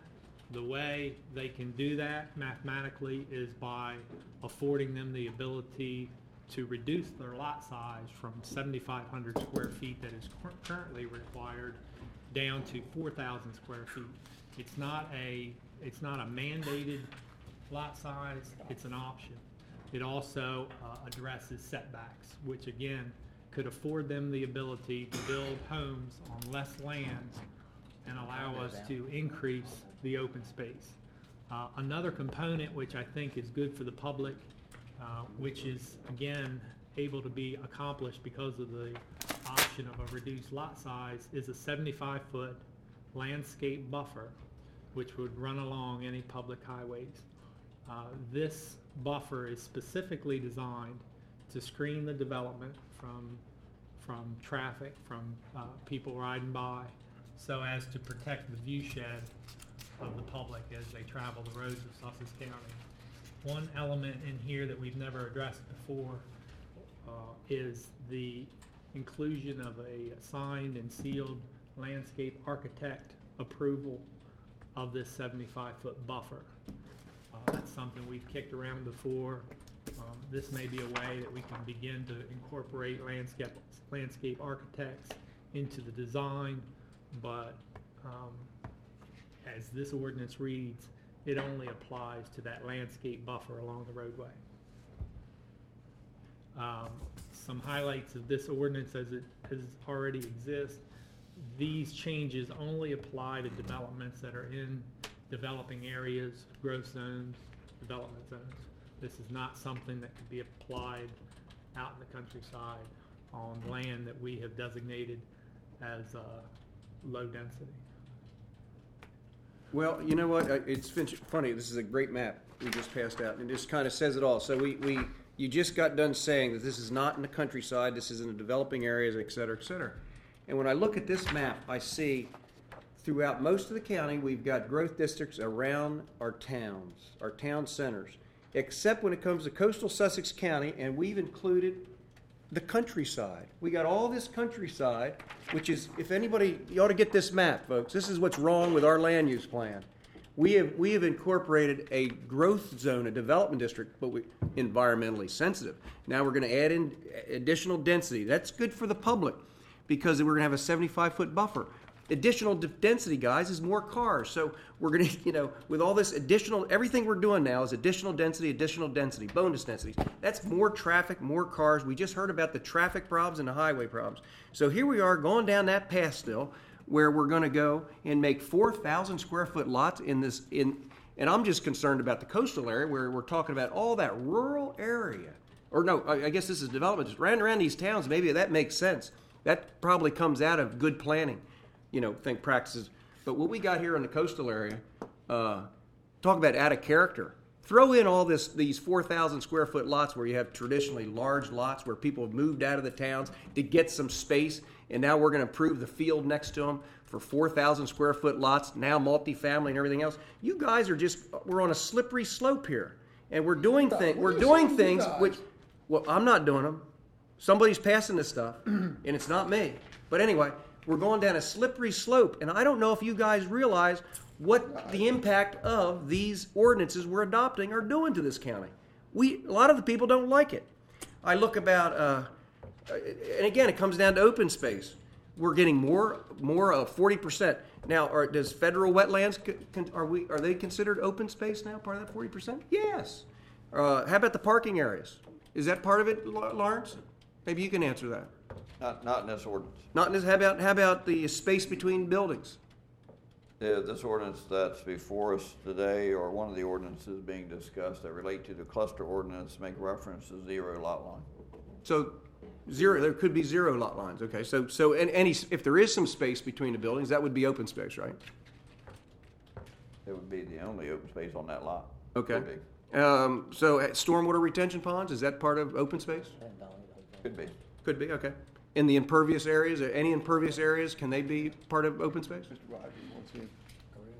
The way they can do that mathematically is by affording them the ability to reduce their lot size from seventy-five hundred square feet that is cur- currently required down to four thousand square feet. It's not a, it's not a mandated lot size, it's an option. It also uh, addresses setbacks, which again could afford them the ability to build homes on less land and allow us to increase the open space. Uh, another component which I think is good for the public, uh, which is again able to be accomplished because of the option of a reduced lot size, is a seventy-five foot landscape buffer which would run along any public highways. Uh, this buffer is specifically designed to screen the development from from traffic, from uh, people riding by, so as to protect the view shed of the public as they travel the roads of Sussex County. One element in here that we've never addressed before uh, is the inclusion of a signed and sealed landscape architect approval of this seventy-five foot buffer. Uh, that's something we've kicked around before. Um, this may be a way that we can begin to incorporate landscape landscape architects into the design, but um, as this ordinance reads, it only applies to that landscape buffer along the roadway. Um, some highlights of this ordinance as it as already exists. These changes only apply to developments that are in developing areas, growth zones, development zones. This is not something that could be applied out in the countryside on land that we have designated as uh, low density. Well, you know what? Uh, It's fin- funny. This is a great map we just passed out, and it just kind of says it all. So we, we, you just got done saying that this is not in the countryside. This is in the developing areas, et cetera, et cetera. And when I look at this map, I see throughout most of the county, we've got growth districts around our towns, our town centers, except when it comes to coastal Sussex County, and we've included the countryside. We got all this countryside, which is, if anybody, you ought to get this map, folks. This is what's wrong with our land use plan. We have we have incorporated a growth zone, a development district, but we environmentally sensitive. Now we're going to add in additional density. That's good for the public because we're going to have a seventy-five foot buffer. Additional d- density, guys, is more cars. So we're going to, you know, with all this additional, everything we're doing now is additional density, additional density, bonus densities. That's more traffic, more cars. We just heard about the traffic problems and the highway problems. So here we are going down that path still, where we're going to go and make four thousand square foot lots in this, in, and I'm just concerned about the coastal area where we're talking about all that rural area. Or no, I, I guess this is development. Just around around these towns, maybe that makes sense. That probably comes out of good planning. You know, think practices. But what we got here in the coastal area, uh, talk about out of character. Throw in all this these four thousand square foot lots where you have traditionally large lots where people have moved out of the towns to get some space, and now we're going to improve the field next to them for four thousand square foot lots, now multifamily and everything else. You guys are just, we're on a slippery slope here. And we're doing things, we're doing things which, well, I'm not doing them. Somebody's passing this stuff, and it's not me. But anyway, we're going down a slippery slope, and I don't know if you guys realize what the impact of these ordinances we're adopting are doing to this county. We, a lot of the people don't like it. I look about, uh, and again, it comes down to open space. We're getting more, more of forty percent. Now, are, does federal wetlands, are we, are they considered open space now, part of that forty percent? Yes. Uh, how about the parking areas? Is that part of it, Lawrence? Maybe you can answer that. Not, not in this ordinance. Not in this, how about, how about the space between buildings? Yeah, this ordinance that's before us today, or one of the ordinances being discussed that relate to the cluster ordinance, make reference to zero lot line. So zero, there could be zero lot lines. Okay, so so and any if there is some space between the buildings, that would be open space, right? It would be the only open space on that lot. Okay. Um, so at stormwater retention ponds, is that part of open space? Could be. Could be. Okay. In the impervious areas, any impervious areas, can they be part of open space? Mister Rogers wants in.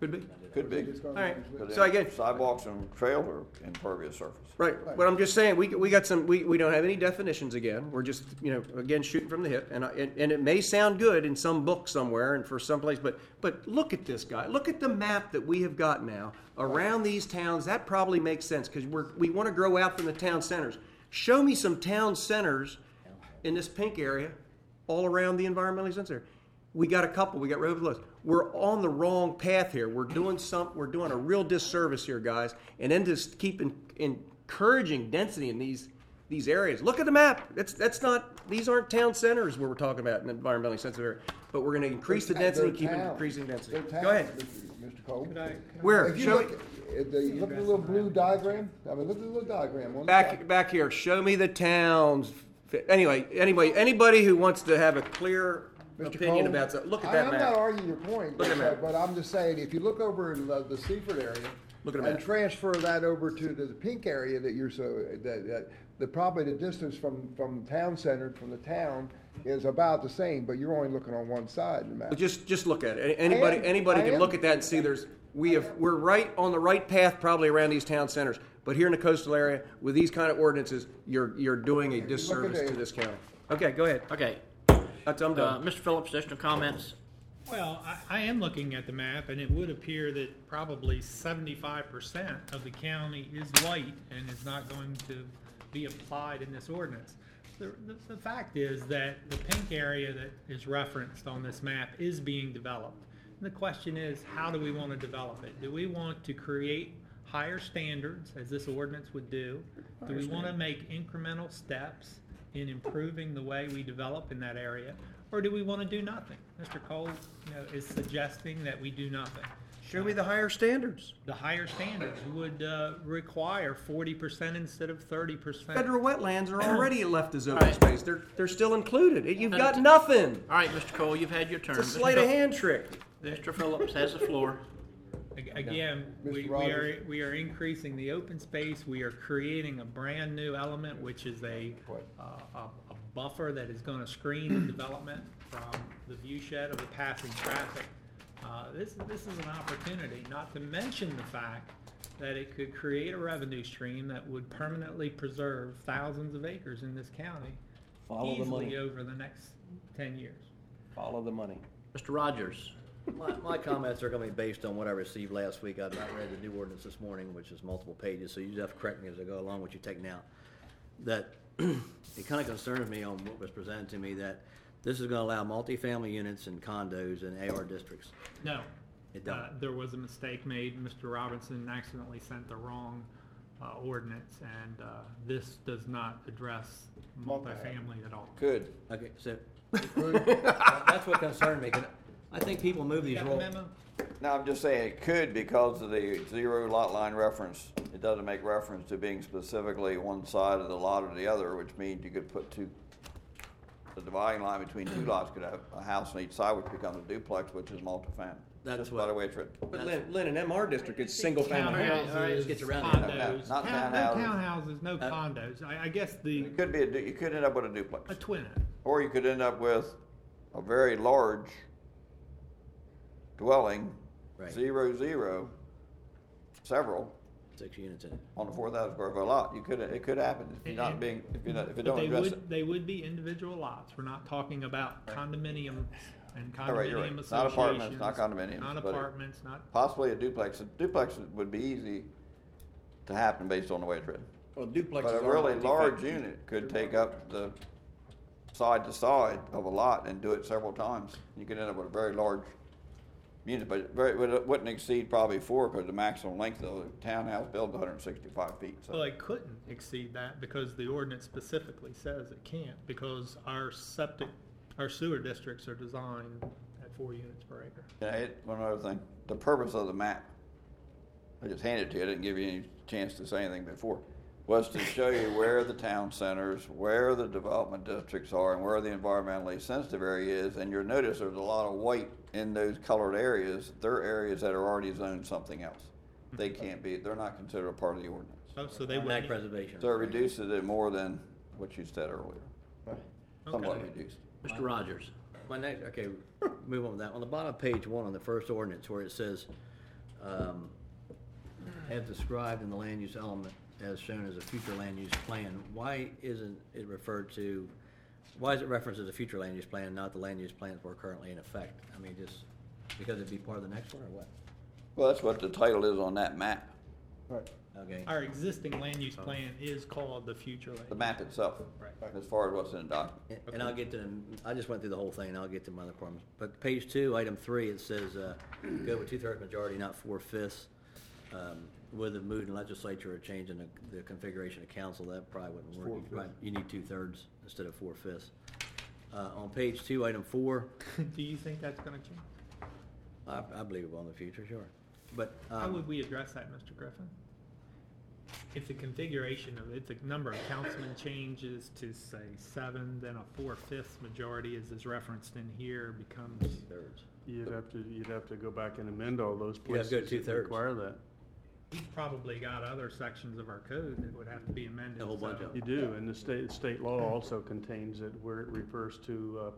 Could be. Could be. All right. But So then again, sidewalks and trails are impervious surface. right. But I'm just saying, we we got some. We, we don't have any definitions again. We're just you know again shooting from the hip, and I, and, and it may sound good in some book somewhere and for some place, but but look at this guy. Look at the map that we have got now around these towns. That probably makes sense because we're we want to grow out from the town centers. Show me some town centers in this pink area, all around the environmentally sensitive. We got a couple. We got Road We're on the wrong path here. We're doing some. We're doing a real disservice here, guys. And then just keep in, encouraging density in these these areas. Look at the map. That's that's not. These aren't town centers where we're talking about an environmentally sensitive area. But we're going to increase the density, and keep They're increasing density. They're Go ahead. towns, Mister Cole. Where? If you Show look, me. at the, look at the little blue diagram. I mean, look at the little diagram. On the Back side. back here. Show me the towns. Anyway, anyway, anybody who wants to have a clear Mister opinion Cole, about that, look at I- that I'm map. not arguing your point, Look at but, that. but I'm just saying, if you look over in the, the Seaford area Look at the and map. transfer that over to the, the pink area that you're so that, that the probably the distance from from town center from the town is about the same, but you're only looking on one side of the map. But just just look at it. Anybody I am- anybody I can am. look at that and see there's we have we're right on the right path probably around these town centers. But here in the coastal area with these kind of ordinances, you're you're doing a disservice the- to this county. Okay, go ahead. Okay. That's I'm Uh, done. Mister Phillips, additional comments? Well, I, I am looking at the map, and it would appear that probably seventy-five percent of the county is white and is not going to be applied in this ordinance. The, the, the fact is that the pink area that is referenced on this map is being developed. And the question is, how do we want to develop it? Do we want to create higher standards, as this ordinance would do? Do we want to make incremental steps in improving the way we develop in that area? Or do we want to do nothing? Mister Cole, you know, is suggesting that we do nothing. Show me the higher standards. The higher standards would uh, require forty percent instead of thirty percent. Federal wetlands are already left as open All right. space. They're they're still included. You've got nothing. All right, Mister Cole, you've had your turn. It's a sleight of Mister hand trick. Mister Phillips has the floor. Ag- Again, we, Mister we are, Rogers. we are increasing the open space. We are creating a brand new element, which is a, uh, a, a buffer that is gonna screen the development from the view shed of the passing traffic. Uh, this, this is an opportunity, not to mention the fact that it could create a revenue stream that would permanently preserve thousands of acres in this county Follow the easily money. over the next ten years. Follow the money. Mister Rogers. My, my comments are gonna be based on what I received last week. I've not read the new ordinance this morning, which is multiple pages, so you just have to correct me as I go along what you take now. That, it kinda concerns me on what was presented to me, that this is gonna allow multifamily units and condos in A R districts. No. It don't. Uh, There was a mistake made. Mister Robinson accidentally sent the wrong uh, ordinance, and uh, this does not address multifamily at all. Could. Okay, so, that's what concerned me, 'cause I think people move You these got the rules. memo? No, I'm just saying it could because of the zero lot line reference. It doesn't make reference to being specifically one side of the lot or the other, which means you could put two, the dividing line between two lots could have a house on each side, which becomes a duplex, which is multifamily. That's Just what- by the way it's written. But Lynn, Lynn, in M R district, it's single family. Townhouses, all right, let's get you around here. condos. Not Town- No townhouses. townhouses, no condos. I, I guess the, It could be, a du- you could end up with a duplex. a twin. Or you could end up with a very large dwelling, Right. zero, zero, several, Six units in it. on a four thousand square foot lot. You could, it could happen if you're not And- being, if you're not, if it But don't they address would, it. they would be individual lots. We're not talking about condominiums and All right, you're right. condominium It's not apartments, associations. not condominiums, Not but it- apartments, not, Possibly a duplex. A duplex would be easy to happen based on the way it's written. Well, duplexes But a are really multifamily. large unit could take up the side to side of a lot and do it several times. You could end up with a very large unit, but very, but it wouldn't exceed probably four because the maximum length of the townhouse built is one hundred sixty-five feet. well, So it couldn't exceed that because the ordinance specifically says it can't, because our septic, our sewer districts are designed at four units per acre. yeah, it, one other thing, the purpose of the map, I just handed it to you, I didn't give you any chance to say anything before, was to show you where the town centers, where the development districts are, and where the environmentally sensitive area is. And you'll notice there's a lot of white in those colored areas. They're areas that are already zoned something else. They can't be, they're not considered a part of the ordinance. Oh, so they Ag wouldn't. preservation. So it reduces it more than what you said earlier. Somewhat Okay. reduced. Mister Rogers. My next, okay, move on with that. On the bottom of page one on the first ordinance where it says, um, as described in the land use element as shown as a future land use plan, why isn't it referred to, why is it referenced as a future land use plan, not the land use plans that are currently in effect? I mean, just because it'd be part of the next one, or what? Well, that's what the title is on that map, Right. Okay. Our existing land use plan is called the future land. the map itself, Right. as far as what's in the document. And- And I'll get to them, I just went through the whole thing, and I'll get to my other problems. But page two, item three, it says, uh, go with two-thirds majority, not four-fifths. Um, With the mood in legislature or changing the, the configuration of council, that probably wouldn't work. Four-fifths. Right, you need two-thirds instead of four-fifths. Uh, on page two, item four, Do you think that's gonna change? I, I believe it will in the future, sure. But, How would um, we address that, Mister Griffin? If the configuration of, if the number of councilmen changes to, say, seven, then a four-fifths majority, as is referenced in here, becomes, two-thirds. You'd have to, you'd have to go back and amend all those You'd have places to go that two-thirds. require that. we've probably got other sections of our code that would have to be amended. A whole bunch so- of You do, and the state, state law also contains it where it refers to, uh,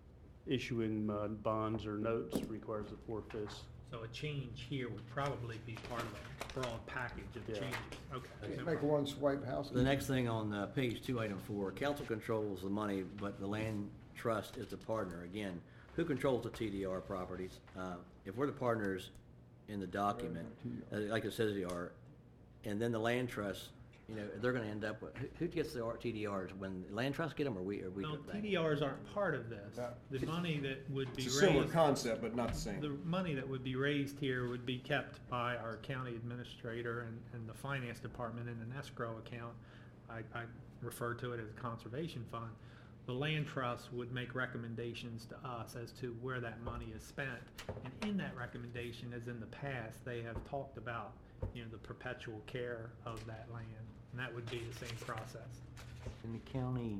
issuing, uh, bonds or notes requires a four-fifths. So a change here would probably be part of a broad package of Yeah. changes. Okay. Okay. no Make problem. one swipe house. The next thing on uh, page two, item four, council controls the money, but the land trust is the partner. Again, who controls the T D R properties? Uh, If we're the partners in the document, uh, like it says they are, and then the land trust, you know, they're gonna end up with, who- who gets the R- T D Rs? When the land trust get them, or we, or we? No, get the T bank? D Rs aren't part of this. Yeah. The money that would be It's a similar raised, concept, but not the same. the money that would be raised here would be kept by our county administrator and, and the finance department in an escrow account. I, I refer to it as a conservation fund. The land trust would make recommendations to us as to where that money is spent. And in that recommendation, as in the past, they have talked about, you know, the perpetual care of that land. And that would be the same process. And the county,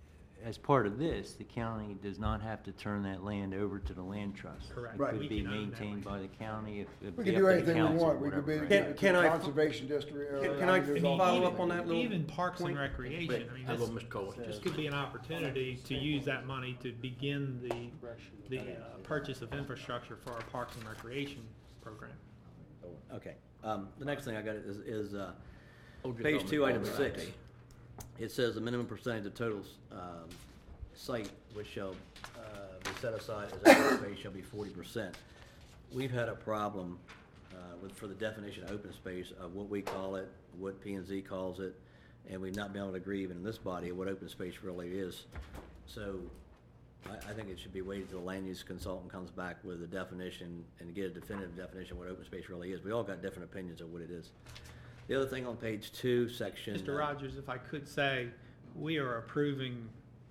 as part of this, the county does not have to turn that land over to the land trust. Correct. Right. It We could be can own that maintained land. by the county if. if We the could do updated anything we council, want. We could be, whatever, get right? it to Can the I- conservation district. or- Can- can I or- follow Even- up on that little Even Parks and point? Recreation, I mean, I'll go, this, Mister Cole. this could be an opportunity to use that money to begin the, the uh, purchase of infrastructure for our Parks and Recreation program. Okay, um, the next thing I got is, is, uh, Hold your page thumb two, and item call it six. out. It says the minimum percentage of total, um, site which shall, uh, be set aside as open space shall be forty percent. We've had a problem, uh, with, for the definition of open space of what we call it, what P and Z calls it, and we've not been able to agree even in this body of what open space really is. So, I, I think it should be waited till the land use consultant comes back with a definition and get a definitive definition of what open space really is. We all got different opinions of what it is. The other thing on page two, section. Mister uh, Rogers, if I could say, we are approving,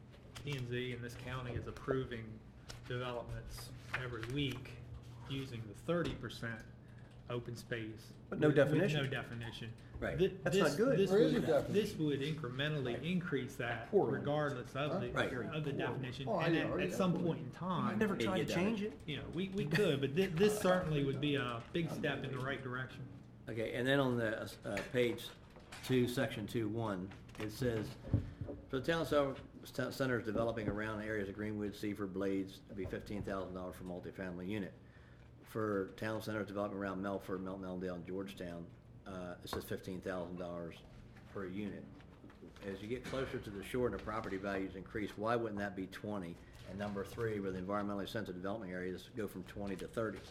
P and Z in this county is approving developments every week using the thirty percent open space. But no with- with definition. no definition. Right. Thi- That's this- not good. This There is would, a definition. this would incrementally increase that Poorly. regardless of the, Right. of the definition. Oh, I And know, at, at yeah, some poorly. point in time, Never Yeah, tried you to done change it. it. you know, we, we could, but thi- this certainly would be a big step in the right direction. Okay, and then on the, uh, page two, section two, one, it says, for the town center, town centers developing around areas of Greenwood, Seaford, Blades, it'd be fifteen thousand dollars for multifamily unit. For town centers developing around Melford, Melton, Ellendale, and Georgetown, uh, it says fifteen thousand dollars per unit. As you get closer to the shore and the property values increase, why wouldn't that be twenty? And number three, where the environmentally sensitive development areas go from twenty to thirty?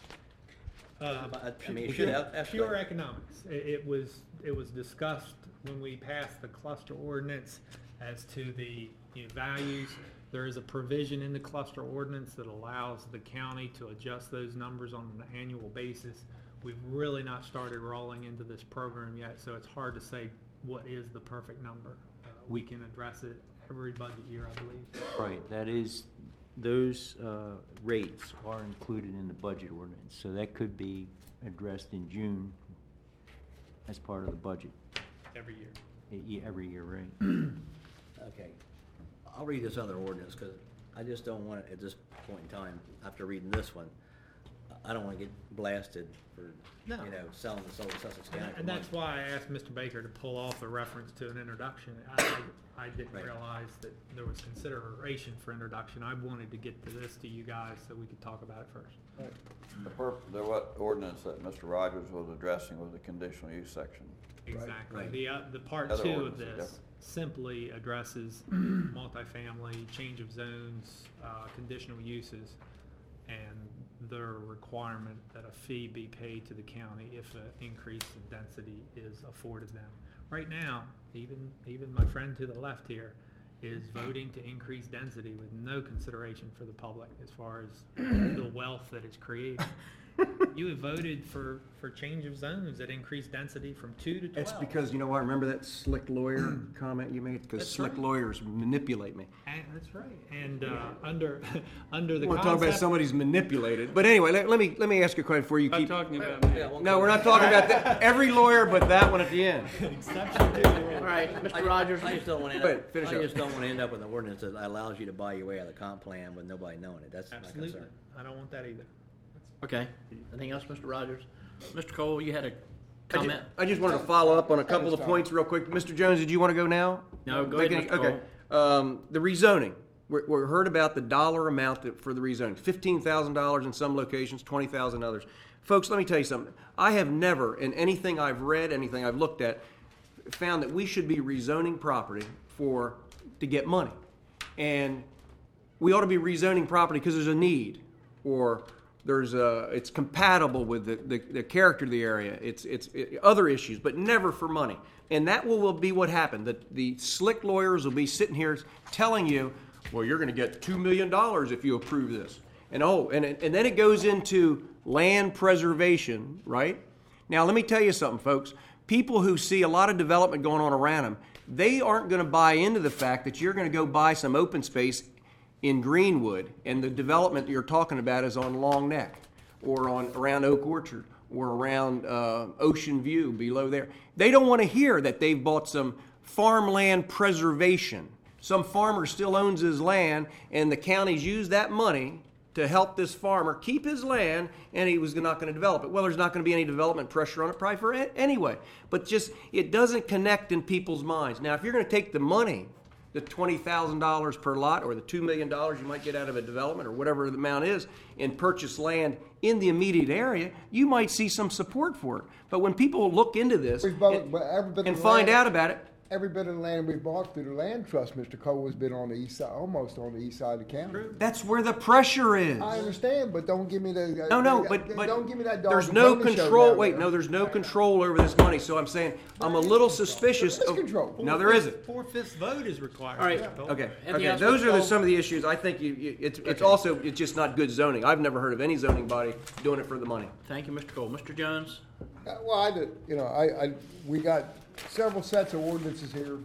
Uh, I- I mean, it should have- that's Pure like- economics. It, it was, it was discussed when we passed the cluster ordinance as to the, you know, values. There is a provision in the cluster ordinance that allows the county to adjust those numbers on an annual basis. We've really not started rolling into this program yet, so it's hard to say what is the perfect number. Uh, We can address it every budget year, I believe. Right, that is, those uh, rates are included in the budget ordinance, so that could be addressed in June as part of the budget, Every year. e- e- every year, right? Okay, I'll read this other ordinance, because I just don't want it at this point in time, after reading this one. I don't want to get blasted for, No. you know, selling the soul of Sussex And, County. for and money. that's why I asked Mister Baker to pull off the reference to an introduction. I, I, I didn't Right. realize that there was consideration for introduction. I wanted to get to this to you guys so we could talk about it first. The purp, the what ordinance that Mister Rogers was addressing was the conditional use section. Exactly. Right. The, uh, the part Other two of ordinances are this different. simply addresses multifamily, change of zones, uh, conditional uses, and the requirement that a fee be paid to the county if an increase in density is afforded them. Right now, even, even my friend to the left here is voting to increase density with no consideration for the public as far as the wealth that is created. You have voted for, for change of zones that increase density from two to twelve. It's because, you know what, remember that slick lawyer comment you made? Because That's slick right. lawyers manipulate me. And, that's right. And uh, under under the I want to talk about concept, somebody's manipulated. But anyway, let, let me let me ask you a question before you Not keep. talking about me. No, we're not talking about that. Every lawyer but that one at the end. exception to the All rule. right, Mister I- Rogers. I just don't want to. Go ahead, finish I up. just don't want to end up with an ordinance that allows you to buy your way out of the comp plan with nobody knowing it. That's my Absolutely. concern. I don't want that either. Okay. Anything else, Mister Rogers? Mister Cole, you had a I ju- comment? I just wanted to follow up on a couple of points real quick. Mister Jones, did you want to go now? No, go Make ahead, any- Mister Okay. Um, the rezoning. We we heard about the dollar amount that- for the rezoning. fifteen thousand dollars in some locations, twenty thousand dollars others. Folks, let me tell you something. I have never, in anything I've read, anything I've looked at, found that we should be rezoning property for, to get money. And we ought to be rezoning property because there's a need, or there's a, it's compatible with the, the, the character of the area. It's, it's it, other issues, but never for money. And that will, will be what happened. The, the slick lawyers will be sitting here telling you, well, you're going to get two million dollars if you approve this. And oh, and, and then it goes into land preservation, right? Now, let me tell you something, folks. People who see a lot of development going on around them, they aren't going to buy into the fact that you're going to go buy some open space in Greenwood, and the development that you're talking about is on Long Neck, or on around Oak Orchard, or around uh, Ocean View below there. They don't want to hear that they've bought some farmland preservation. Some farmer still owns his land, and the county's used that money to help this farmer keep his land, and he was not going to develop it. Well, there's not going to be any development pressure on it probably for it anyway. But just, it doesn't connect in people's minds. Now, if you're going to take the money, the twenty thousand dollars per lot, or the two million dollars you might get out of a development, or whatever the amount is, and purchase land in the immediate area, you might see some support for it. But when people look into this We've bought- and, but every bit of and the find land- out about it, Every bit of the land we bought through the land trust, Mister Cole, has been on the east side, almost on the east side of the county. that's where the pressure is. I understand, but don't give me the. No, no, uh, but, but don't give me that dog there's and no pony show control. down Wait, there. no, there's no control over this money. So I'm saying I'm a little suspicious. There is of, control. No, there isn't. Four-fifths vote is required. All right. Mister Cole. Okay, Anything okay. else, Those Mister are the, Cole? some of the issues. I think you, you, it's it's also it's just not good zoning. I've never heard of any zoning body doing it for the money. Thank you, Mister Cole. Mister Jones? Uh, Well, I did, you know, I, I, we got several sets of ordinances here.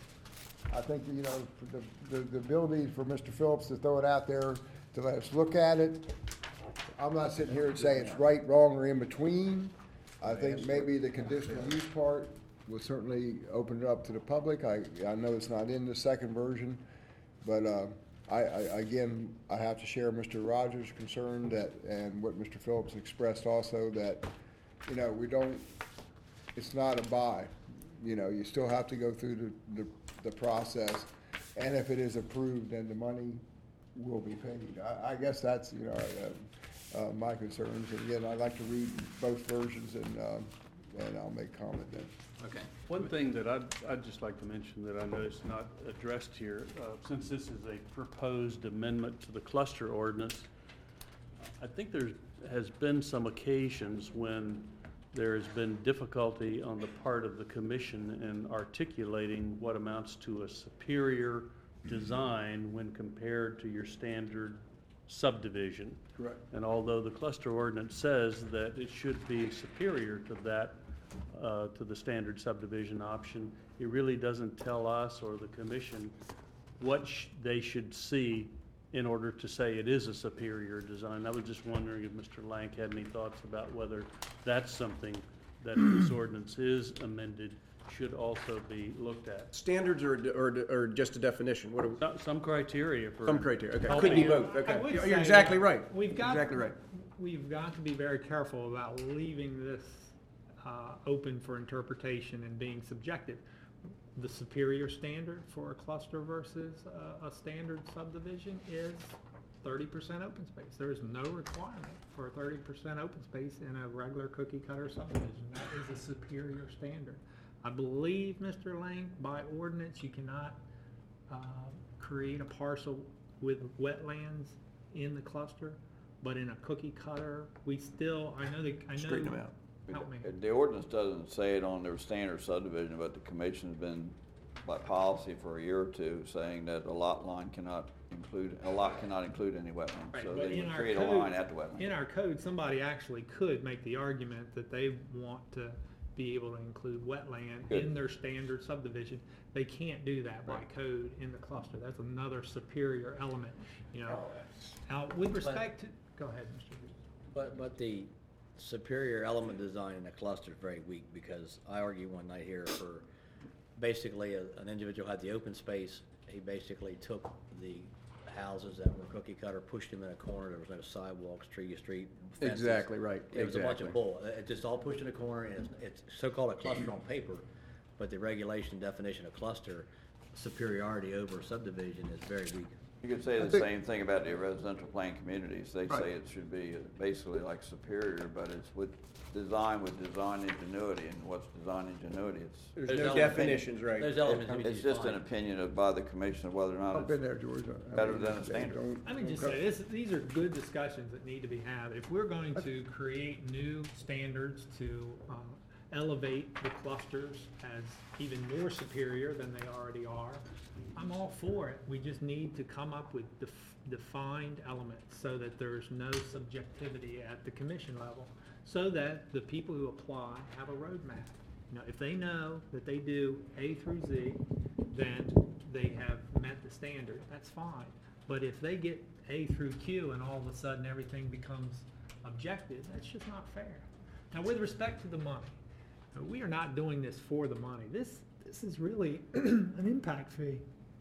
I think, you know, for the, the, the ability for Mister Phillips to throw it out there, to let us look at it. I'm not sitting here and saying it's right, wrong, or in between. I think maybe the conditional use part will certainly open it up to the public. I, I know it's not in the second version, but, uh, I, I, again, I have to share Mister Rogers' concern that, and what Mister Phillips expressed also, that, you know, we don't, it's not a buy. You know, you still have to go through the, the, the process, and if it is approved, then the money will be paid. I, I guess that's, you know, uh, uh, my concerns. And again, I'd like to read both versions, and, um, and I'll make comment then. Okay. One thing that I'd, I'd just like to mention that I noticed not addressed here, uh, since this is a proposed amendment to the cluster ordinance, I think there has been some occasions when there has been difficulty on the part of the commission in articulating what amounts to a superior design when compared to your standard subdivision. Correct. And although the cluster ordinance says that it should be superior to that, uh, to the standard subdivision option, it really doesn't tell us or the commission what sh- they should see in order to say it is a superior design. I was just wondering if Mister Lank had any thoughts about whether that's something that if this ordinance is amended should also be looked at. Standards or, or, or just a definition? What are we, Some- Some criteria for. some criteria, okay. helping Could be you- both, I okay. would You're say exactly that right. We've got, Exactly right. we've got to be very careful about leaving this uh, open for interpretation and being subjective. The superior standard for a cluster versus uh, a standard subdivision is thirty percent open space. There is no requirement for thirty percent open space in a regular cookie cutter subdivision. That is a superior standard. I believe, Mister Lang, by ordinance, you cannot uh, create a parcel with wetlands in the cluster, but in a cookie cutter, we still, I know that, I know. Straighten them out. Help me. The ordinance doesn't say it on their standard subdivision, but the commission's been, by policy for a year or two, saying that a lot line cannot include, a lot cannot include any wetlands. Right, So but they in would our create a code- line at the wetland. In our code, somebody actually could make the argument that they want to be able to include wetland Good. in their standard subdivision. They can't do that by Right. code in the cluster. That's another superior element, you know. Now, with respect to, go ahead, Mister Reed. But, but the superior element design in a cluster is very weak, because I argue one night here for, basically, a- an individual had the open space, he basically took the houses that were cookie cutter, pushed them in a corner, there was no sidewalks, tree to street, fences. Exactly right, It was a bunch exactly. of bull, it just all pushed in a corner, and it's, it's so-called a cluster on paper, but the regulation definition of cluster, superiority over subdivision is very weak. You could say I the think- same thing about the residential plan communities. They Right. say it should be basically like superior, but it's with design with design ingenuity, and what's design ingenuity? It's There's Those no elements- definitions, right? Those elements need to be It's just an defined. opinion of, by the commission of whether or not Jump in it's there, George. I better mean, than a they standard. don't- Let me just don't say, this, these are good discussions that need to be had. If we're going to create new standards to um, elevate the clusters as even more superior than they already are, I'm all for it. We just need to come up with def- defined elements so that there's no subjectivity at the commission level, so that the people who apply have a roadmap. You know, if they know that they do A through Z, then they have met the standard, that's fine. But if they get A through Q and all of a sudden everything becomes objective, that's just not fair. Now, with respect to the money, uh, we are not doing this for the money. This, this is really an impact fee.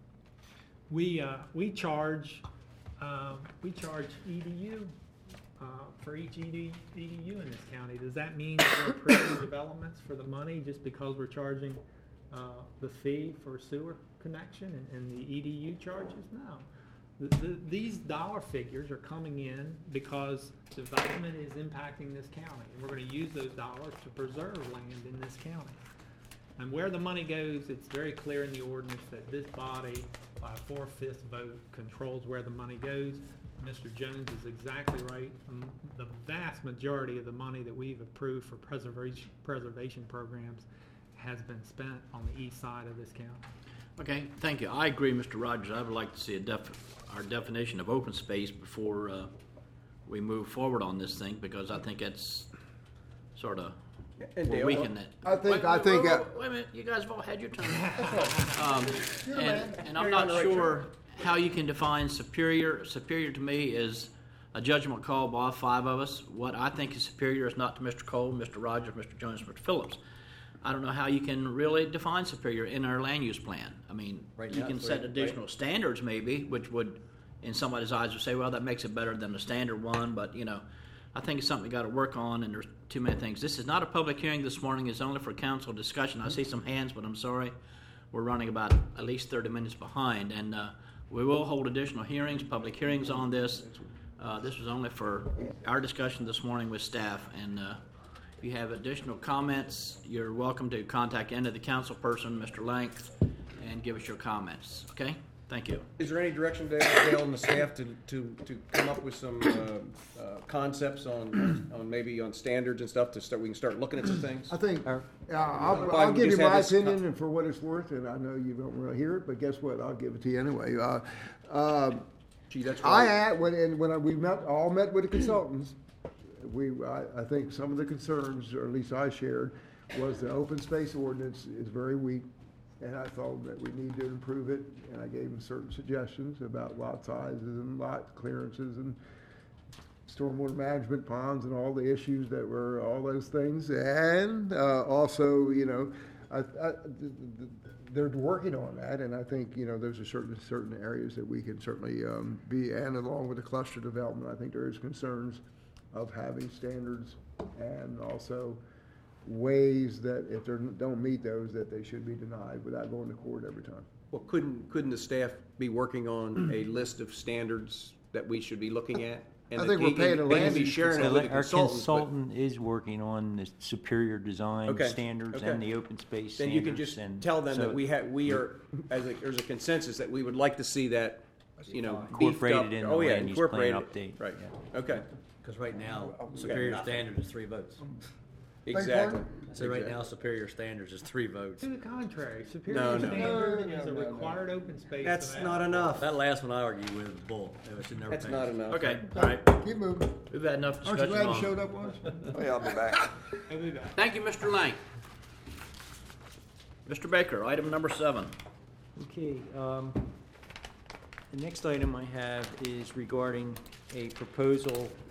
We, uh, we charge, um, we charge E D U, uh, for each E D, E D U in this county. Does that mean that we're approving developments for the money just because we're charging, uh, the fee for sewer connection and, and the E D U charges? No. The, the, these dollar figures are coming in because development is impacting this county, and we're gonna use those dollars to preserve land in this county. And where the money goes, it's very clear in the ordinance that this body, by a four-fifths vote, controls where the money goes. Mister Jones is exactly right. Um, The vast majority of the money that we've approved for preservation, preservation programs has been spent on the east side of this county. Okay, thank you. I agree, Mister Rogers. I would like to see a def, our definition of open space before uh, we move forward on this thing, because I think that's sort of And we're Dale, weakening it. I think- Wait, I wait, think, Wait, uh, wait, wait a minute, you guys have all had your turn. Um, You're a and, man. and I'm You're not on the right sure how you can define superior. Superior to me is a judgment call by all five of us. What I think is superior is not to Mister Cole, Mister Rogers, Mister Jones, Mister Phillips. I don't know how you can really define superior in our land use plan. I mean, Right you now, can it's set right- additional right. standards maybe, which would, in somebody's eyes, would say, well, that makes it better than the standard one. But, you know, I think it's something we got to work on, and there's too many things. This is not a public hearing this morning. It's only for council discussion. I see some hands, but I'm sorry. We're running about at least thirty minutes behind, and uh, we will hold additional hearings, public hearings on this. Uh, this was only for our discussion this morning with staff, and uh, if you have additional comments, you're welcome to contact any of the council person, Mister Lank, and give us your comments, okay? Thank you. Is there any direction, Dale, Dale and the staff to, to, to come up with some uh, uh, concepts on, on maybe on standards and stuff to start, we can start looking at some things? I think, Or- uh, I'll, Fine, I'll we give you just have my this- opinion, and for what it's worth, and I know you don't really hear it, but guess what? I'll give it to you anyway. Uh, um, Gee, that's I right. had, when, and when I, we met, all met with the consultants, we, I, I think some of the concerns, or at least I shared, was the open space ordinance is very weak, and I thought that we need to improve it, and I gave them certain suggestions about lot sizes and lot clearances and stormwater management ponds and all the issues that were, all those things, and, uh, also, you know, I, I, th- th- they're working on that, and I think, you know, those are certain, certain areas that we can certainly, um, be, and along with the cluster development, I think there is concerns of having standards and also ways that if they don't meet those, that they should be denied without going to court every time. Well, couldn't, couldn't the staff be working on a list of standards that we should be looking at? And I that think we're he- paying a they can land be use sharing it So with the our consultants, but consultant is working on the superior design Okay, standards okay. and the open space then standards. you can just and tell them so that we have, we are, as a, there's a consensus that we would like to see that, you know, beefed up. Incorporated in the Oh, yeah, land use plan incorporated. update. Right, Yeah. okay, Because right now, superior standards is three votes. exactly. So right Exactly. now, superior standards is three votes. To the contrary, superior No, no. standard No, is a no, no, no. required open space. That's and not enough. That last one I argue with is bull. It should never That's pass. not enough. Okay, all right. Keep moving. We've had enough Aren't you discussion glad you on showed it. up once? Oh, yeah, I'll be back. I'll be back. Thank you, Mister Lang. Mister Baker, item number seven. Okay, um, the next item I have is regarding a proposal